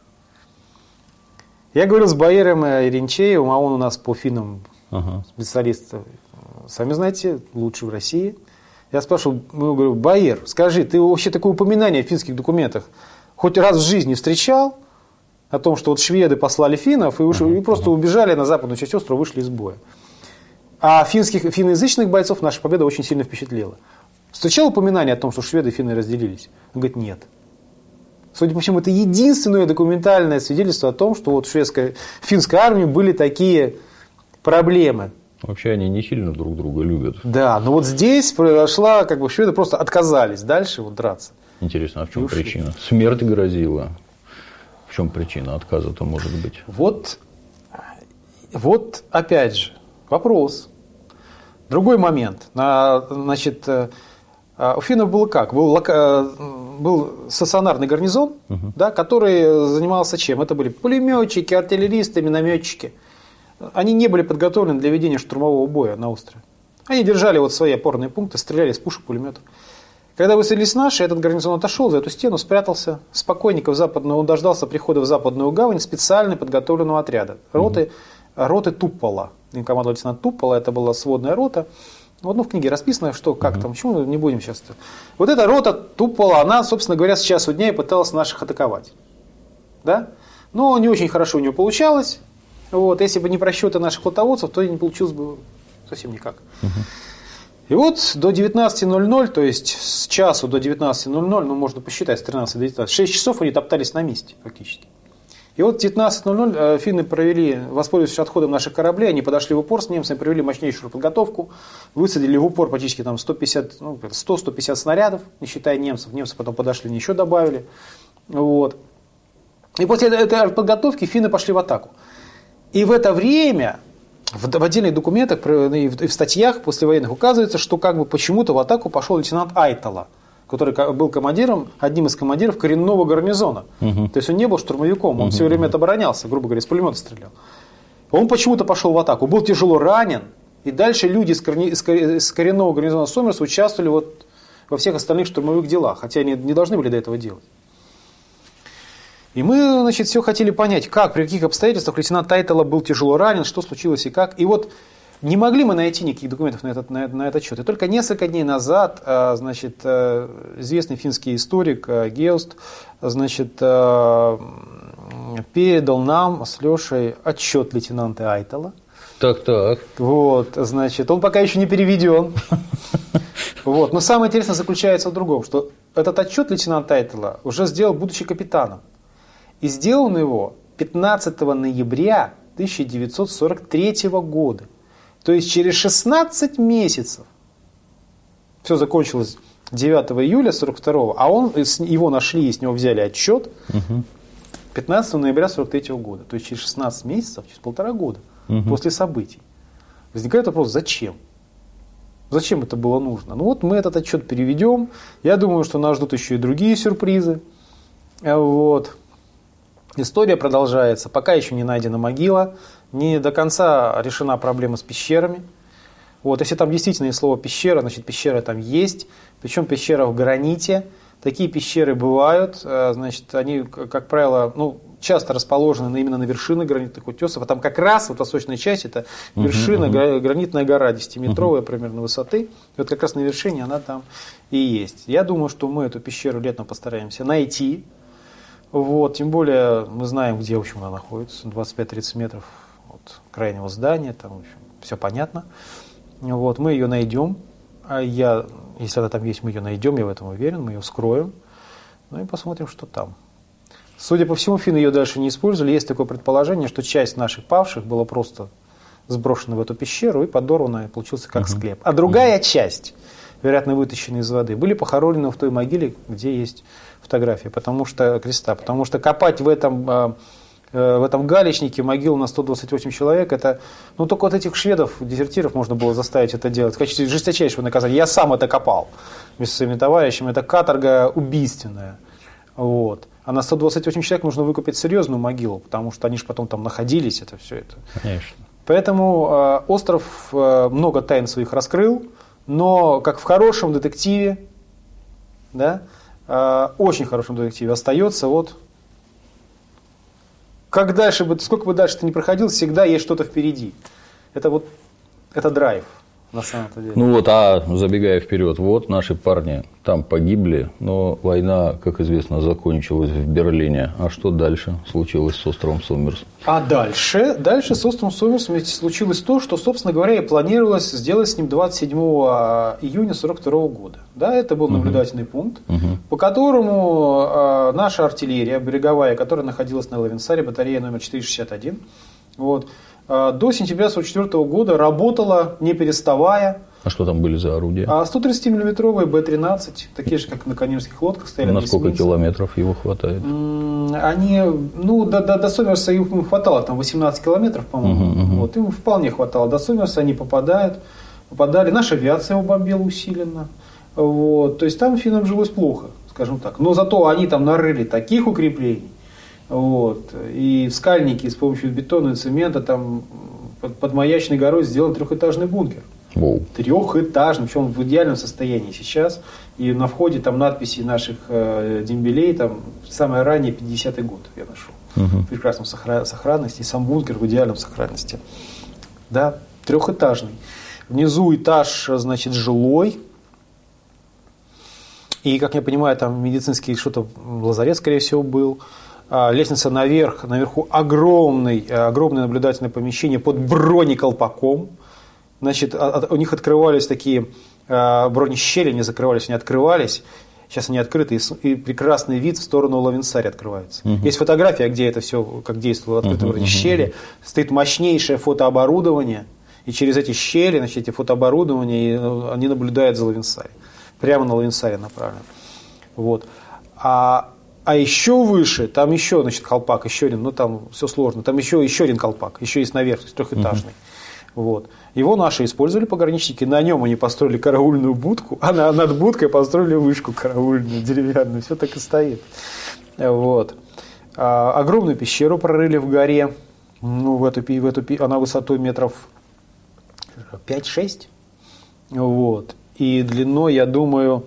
Я говорил с Баиром Иринчеевым, а он у нас по финнам ага. специалист, сами знаете, лучший в России. Я спрашивал, ну, говорю, Баир, скажи, ты вообще такое упоминание в финских документах хоть раз в жизни встречал? О том, что вот шведы послали финнов и, ушли, и просто убежали на западную часть острова, вышли из боя. А финских, финноязычных бойцов наша победа очень сильно впечатлила. Встречал упоминание о том, что шведы и финны разделились? Он говорит, нет. Судя по всему, это единственное документальное свидетельство о том, что вот в шведской, финской армии были такие проблемы. Вообще они не сильно друг друга любят. Да, но вот здесь произошла, как бы шведы просто отказались дальше вот драться. Интересно, а в чем причина? Смерть грозила. В чем причина отказа-то может быть? Вот, вот опять же вопрос. Другой момент. Значит, у финнов было как? Был, был стационарный гарнизон, угу. да, который занимался чем? Это были пулеметчики, артиллеристы, минометчики. Они не были подготовлены для ведения штурмового боя на острове. Они держали вот свои опорные пункты, стреляли из пушек, пулеметов. Когда высадились наши, этот гарнизон отошел за эту стену, спрятался спокойненько в западную, он дождался прихода в западную гавань специально подготовленного отряда. Роты, угу. роты Туппола. Им командовал лейтенант Туппола, это была сводная рота. Вот, ну, в книге расписано, что, как угу. там, почему не будем сейчас. Вот эта рота Туппола, она, собственно говоря, с часу дня и пыталась наших атаковать. Да? Но не очень хорошо у нее получалось. Вот, если бы не просчеты наших флотоводцев, то и не получилось бы совсем никак. Угу. И вот до девятнадцати ноль-ноль, то есть с часу до девятнадцати ноль-ноль, ну можно посчитать, с тринадцати до девятнадцати, шесть часов они топтались на месте фактически. И вот в девятнадцать ноль-ноль финны провели, воспользовавшись отходом наших кораблей, они подошли в упор с немцами, провели мощнейшую подготовку, высадили в упор практически там сто пятьдесят, ну, сто-сто пятьдесят снарядов, не считая немцев. Немцы потом подошли, еще добавили. Вот. И после этой подготовки финны пошли в атаку. И в это время... В, в отдельных документах и в, в статьях послевоенных указывается, что как бы почему-то в атаку пошел лейтенант Айтала, который был командиром, одним из командиров коренного гарнизона. Угу. То есть он не был штурмовиком, он угу. все время оборонялся, грубо говоря, из пулемета стрелял. Он почему-то пошел в атаку, был тяжело ранен, и дальше люди из, корни, из коренного гарнизона Сомерса участвовали вот во всех остальных штурмовых делах, хотя они не должны были до этого делать. И мы, значит, все хотели понять, как, при каких обстоятельствах лейтенант Айтала был тяжело ранен, что случилось и как. И вот не могли мы найти никаких документов на этот, на, на этот счет. И только несколько дней назад, значит, известный финский историк Геост, значит, передал нам с Лешей отчет лейтенанта Айтала. Так, так. Вот, значит, он пока еще не переведен. Вот. Но самое интересное заключается в другом, что этот отчет лейтенанта Айтала уже сделал, будучи капитаном. И сделан его пятнадцатого ноября тысяча девятьсот сорок третьего года. То есть через шестнадцать месяцев. Все закончилось девятого июля сорок второго, а он, его нашли и с него взяли отчет пятнадцатого ноября сорок третьего года. То есть через шестнадцать месяцев, через полтора года угу. после событий. Возникает вопрос, зачем? Зачем это было нужно? Ну вот мы этот отчет переведем. Я думаю, что нас ждут еще и другие сюрпризы. Вот. История продолжается. Пока еще не найдена могила. Не до конца решена проблема с пещерами. Вот. Если там действительно есть слово пещера, значит пещера там есть. Причем пещера в граните. Такие пещеры бывают. Значит, они, как правило, ну, часто расположены именно на вершине гранитных утесов. А там как раз вот восточная часть, это вершина, uh-huh, uh-huh. гранитная гора десятиметровая uh-huh. примерно высоты. И вот как раз на вершине она там и есть. Я думаю, что мы эту пещеру летом постараемся найти. Вот, тем более мы знаем, где, в общем, она находится, двадцать пять - тридцать метров от крайнего здания, там, в общем, все понятно. Вот, мы ее найдем, а я, если она там есть, мы ее найдем, я в этом уверен, мы ее вскроем, ну и посмотрим, что там. Судя по всему, финны ее дальше не использовали. Есть такое предположение, что часть наших павших была просто сброшена в эту пещеру и подорвана, и получился как uh-huh. склеп. А другая uh-huh. часть, вероятно, вытащенная из воды, были похоронены в той могиле, где есть фотография, потому что креста, потому что копать в этом, в этом галечнике могилу на сто двадцать восемь человек, это, ну, только вот этих шведов, дезертиров можно было заставить это делать в качестве жесточайшего наказания. Я сам это копал вместе со своими товарищами, это каторга убийственная. Вот. А на сто двадцать восемь человек нужно выкупить серьезную могилу, потому что они же потом там находились, это все это. Конечно. Поэтому э, остров э, много тайн своих раскрыл, но как в хорошем детективе, да, э, очень хорошем детективе остается вот, как дальше бы, сколько бы дальше ты ни проходил, всегда есть что-то впереди. Это вот, это драйв. На самом-то деле. Ну вот, а забегая вперед, вот наши парни там погибли, но война, как известно, закончилась в Берлине. А что дальше случилось с островом Сомерс? А дальше, дальше с островом Сомерс случилось то, что, собственно говоря, и планировалось сделать с ним двадцать седьмого июня сорок второго года. Да, это был наблюдательный угу. пункт, угу. по которому э, наша артиллерия береговая, которая находилась на Лавенсаре, батарея номер четыреста шестьдесят один, вот, до сентября сорок четвёртого года работала, не переставая. А что там были за орудия? сто тридцатимиллиметровые Б тринадцать, такие же, как на каневских лодках стояли. На сколько километров его хватает? Они, ну, до, до, до Сомерса им хватало, там восемнадцать километров, по-моему. Угу, угу. Вот, им вполне хватало. До Сомерса они попадают, попадали. Наша авиация его бомбила усиленно. Вот, то есть там финнам жилось плохо, скажем так. Но зато они там нарыли таких укреплений. Вот. И в скальнике с помощью бетона и цемента там под, под Маячной горой сделан трехэтажный бункер. Воу. Трехэтажный, причем в идеальном состоянии сейчас. И на входе там надписи наших э, дембелей, там самое раннее пятидесятый год я нашел. Угу. В прекрасном сохра- сохранности. И сам бункер в идеальном сохранности. Да, трехэтажный. Внизу этаж, значит, жилой. И, как я понимаю, там медицинский что-то, лазарет, скорее всего, был. Лестница наверх, наверху огромный, огромное наблюдательное помещение под бронеколпаком. Значит, у них открывались такие бронещели, не закрывались, не открывались. Сейчас они открыты, и прекрасный вид в сторону Лавенсари открывается. Угу. Есть фотография, где это все, как действовало открытые угу, бронещели. Угу. Стоит мощнейшее фотооборудование, и через эти щели, значит, эти фотооборудования, они наблюдают за Лавенсари. Прямо на Лавенсари направлено. Вот. А А еще выше, там еще, значит, колпак, еще один, ну там все сложно, там еще, еще один колпак, еще есть наверх, то есть трехэтажный. Uh-huh. Вот. Его наши использовали пограничники, на нем они построили караульную будку, а над будкой построили вышку караульную, деревянную, все так и стоит. Вот. А, огромную пещеру прорыли в горе, ну, в эту, в эту, она высотой метров пять-шесть, вот. И длиной, я думаю,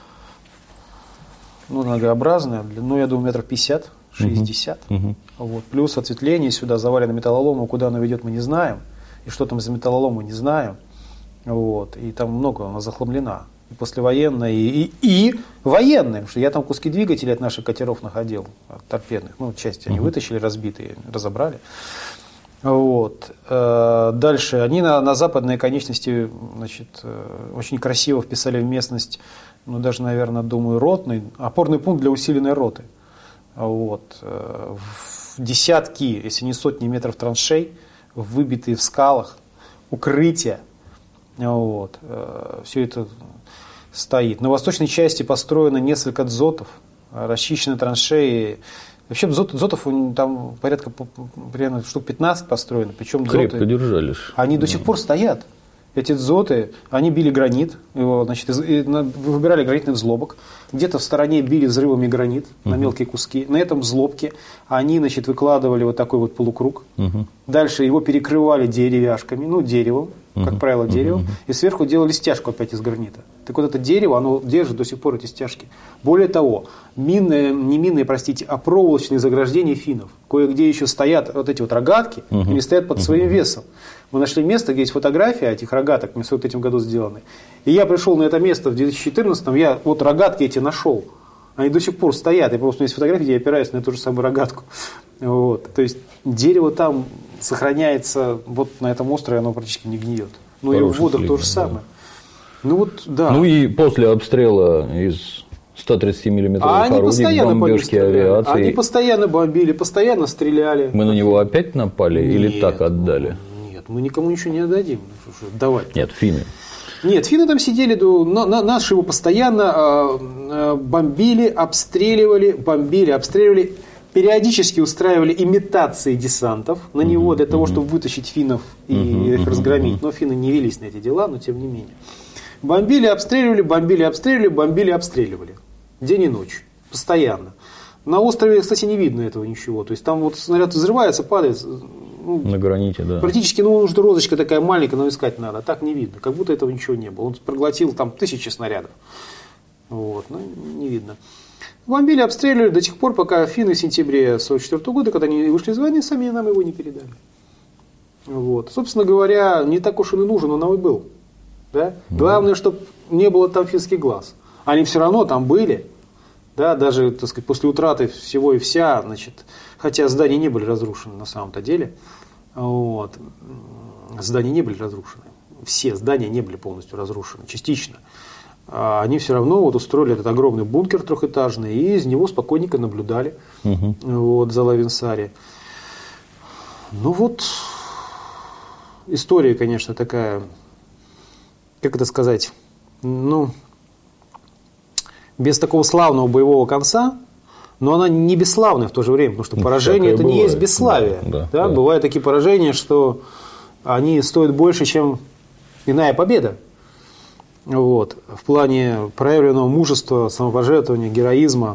ну, многообразная, длину, я думаю, метров пятьдесят, шестьдесят. Uh-huh. Вот. Плюс осветление сюда, завалено металлоломом, куда оно ведет, мы не знаем. И что там за металлолом, мы не знаем. Вот. И там много, она захламлена. И послевоенная, и, и, и военная. Потому что я там куски двигателей от наших катеров находил, от торпедных. Ну, части uh-huh. они вытащили, разбитые, разобрали. Вот. Дальше. Они на, на западной конечности, значит, очень красиво вписали в местность, ну, даже, наверное, думаю, ротный, опорный пункт для усиленной роты. Вот. В десятки, если не сотни метров траншей, выбитые в скалах, укрытия. Вот. Все это стоит. На восточной части построено несколько дзотов, расчищены траншеи. Вообще дзот, дзотов там порядка примерно штук пятнадцать построено. Причем крепко дзоты, держались. Они до сих пор стоят. Эти дзоты, они били гранит, его, значит, выбирали гранитный взлобок, где-то в стороне били взрывами гранит uh-huh. на мелкие куски. На этом взлобке они, значит, выкладывали вот такой вот полукруг. Uh-huh. Дальше его перекрывали деревяшками, ну, деревом, uh-huh. как правило, деревом, uh-huh. и сверху делали стяжку опять из гранита. Так вот это дерево, оно держит до сих пор эти стяжки. Более того, минные, не минные, простите, а проволочные заграждения финнов. Кое-где еще стоят вот эти вот рогатки, uh-huh. они стоят под uh-huh. своим весом. Мы нашли место, где есть фотография этих рогаток, в тысяча девятьсот третьем году сделаны. И я пришел на это место в две тысячи четырнадцатом, я вот рогатки эти нашел. Они до сих пор стоят. Я просто, у меня есть фотографии, где я опираюсь на эту же самую рогатку. Вот. То есть дерево там сохраняется вот на этом острове, оно практически не гниет. Ну и в водах то же самое. Да. Ну, вот, да. Ну и после обстрела из сто тридцать миллиметровых орудий, бомбежки авиации. Они постоянно бомбили, постоянно стреляли. Мы на него опять напали нет, или так отдали? Нет, мы никому ничего не отдадим. Давай. Нет, финны. Нет, финны там сидели, на, на, наши его постоянно э, бомбили, обстреливали, бомбили, обстреливали. Периодически устраивали имитации десантов на него для того, чтобы вытащить финнов и их разгромить. Но финны не велись на эти дела, но тем не менее. Бомбили, обстреливали, бомбили, обстреливали, бомбили, обстреливали. День и ночь. Постоянно. На острове, кстати, не видно этого ничего. То есть там вот снаряд взрывается, падает. Ну, на граните, да. Практически, ну, что розочка такая маленькая, но искать надо. А так не видно. Как будто этого ничего не было. Он проглотил там тысячи снарядов. Вот. Ну, не видно. Бомбили, обстреливали до тех пор, пока финны в сентябре сорок четвёртого года, когда они вышли из войны, сами нам его не передали. Вот. Собственно говоря, не так уж он и нужен, он нам и был. Да? Главное, чтобы не было там финских глаз. Они все равно там были. Да, даже, так сказать, после утраты всего и вся, значит, хотя здания не были разрушены на самом-то деле. Вот. Здания не были разрушены. Все здания не были полностью разрушены, частично. Они все равно вот устроили этот огромный бункер трехэтажный и из него спокойненько наблюдали угу. вот, за Лавинсари. Ну вот, история, конечно, такая, как это сказать, ну, без такого славного боевого конца, но она не бесславная в то же время, потому что поражение это бывает. Не есть бесславие. Да, да, да? Да. Бывают такие поражения, что они стоят больше, чем иная победа. Вот, в плане проявленного мужества, самопожертвования, героизма.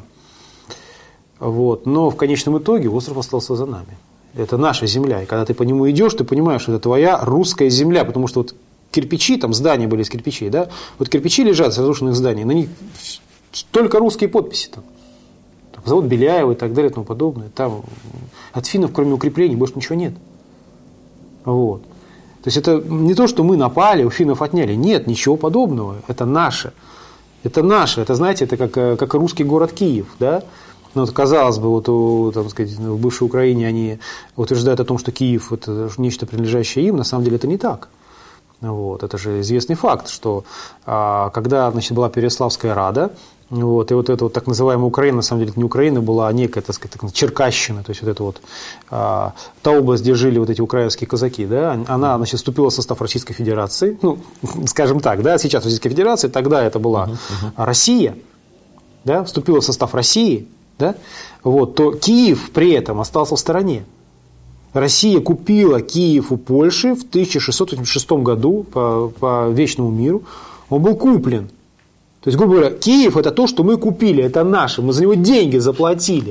Вот. Но в конечном итоге остров остался за нами. Это наша земля. И когда ты по нему идешь, ты понимаешь, что это твоя русская земля. Потому что вот кирпичи, там здания были из кирпичей, да? Вот кирпичи лежат с разрушенных зданий, на них только русские подписи. Там. Завод Беляева и так далее и тому подобное. Там от финнов, кроме укреплений, больше ничего нет. Вот. То есть это не то, что мы напали, у финнов отняли. Нет, ничего подобного. Это наше. Это наше. Это, знаете, это как, как русский город Киев. Да? Ну, вот, казалось бы, вот, у, там, сказать, в бывшей Украине они утверждают о том, что Киев – это нечто, принадлежащее им. На самом деле это не так. Вот. Это же известный факт, что а, когда, значит, была Переяславская Рада, вот, и вот эта вот так называемая Украина, на самом деле это не Украина, была некая, так сказать, Черкащина, то есть вот это вот а, та область, где жили вот эти украинские казаки, да, она, значит, вступила в состав Российской Федерации, ну, скажем так, да, сейчас Российская Федерация, тогда это была uh-huh, uh-huh. Россия, да, вступила в состав России, да, вот, то Киев при этом остался в стороне. Россия купила Киев у Польши в тысяча шестьсот восемьдесят шестом году по, по вечному миру, он был куплен. То есть, грубо говоря, Киев – это то, что мы купили, это наше, мы за него деньги заплатили.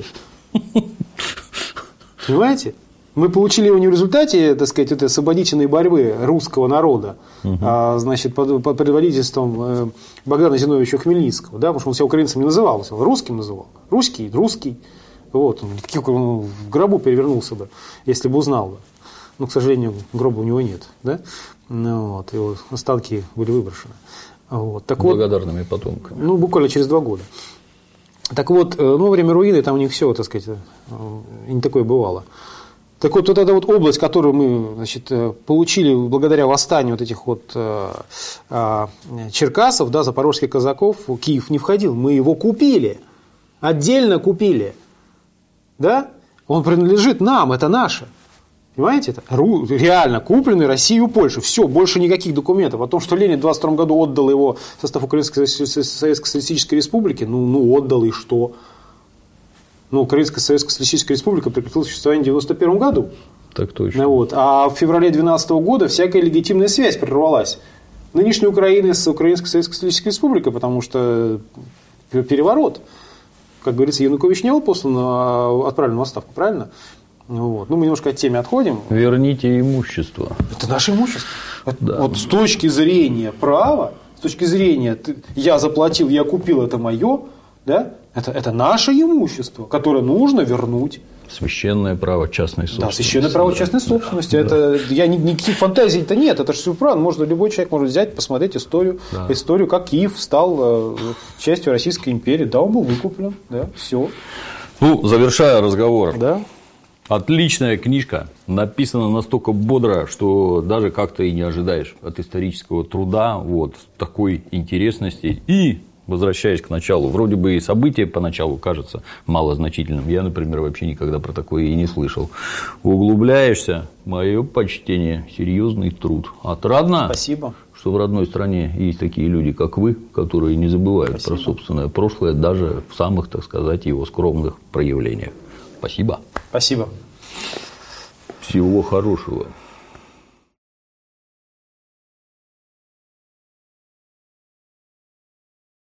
Понимаете? Мы получили его не в результате, так сказать, этой освободительной борьбы русского народа, угу. а, значит, под, под предводительством Богдана Зиновьевича Хмельницкого, да, потому что он себя украинцем не называл, он русским называл. Русский, русский. Вот, он в гробу перевернулся бы, если бы узнал бы. Но, к сожалению, гроба у него нет. Да? Ну, вот, его останки были выброшены. Вот, так благодарными вот, потомками. Ну, буквально через два года. Так вот, ну, во время руины там у них все, так сказать, не такое бывало. Так вот, вот эта вот область, которую мы, значит, получили благодаря восстанию вот этих вот э, э, черкасов, да, запорожских казаков, Киев не входил, мы его купили, отдельно купили, да, он принадлежит нам, это наше. Понимаете, это реально купленный Россией у Польши. Все, больше никаких документов. О том, что Ленин в двадцать втором году отдал его в состав Украинской Советской Социалистической Республики, ну, ну отдал и что? Ну, Украинская Советская Социалистическая Республика прекратила существование в девяносто первом году. Так точно. Вот. А в феврале две тысячи двенадцатого года всякая легитимная связь прервалась нынешней Украины с Украинской Советской Социалистической Республикой, потому что переворот. Как говорится, Янукович не был послан, а отправлен в отставку, правильно? Вот. Ну, мы немножко от темы отходим. Верните имущество. Это наше имущество. Да. Вот с точки зрения права, с точки зрения я заплатил, я купил, это мое, Да? Это, это наше имущество, которое нужно вернуть. Священное право частной собственности. Да, священное право частной собственности. Да. Это, я, никаких фантазий-то нет, это же все правда. Можно, любой человек может взять, посмотреть историю, да. историю, как Киев стал частью Российской империи. Да, он был выкуплен, да, все. Ну, завершая разговор. Да. Отличная книжка, написана настолько бодро, что даже как-то и не ожидаешь от исторического труда вот такой интересности. И, возвращаясь к началу, вроде бы и событие поначалу кажется малозначительным. Я, например, вообще никогда про такое и не слышал. Углубляешься, мое почтение, серьезный труд. Отрадно. Спасибо. Что в родной стране есть такие люди, как вы, которые не забывают Спасибо. Про собственное прошлое, даже в самых, так сказать, его скромных проявлениях. Спасибо. Спасибо. Всего хорошего.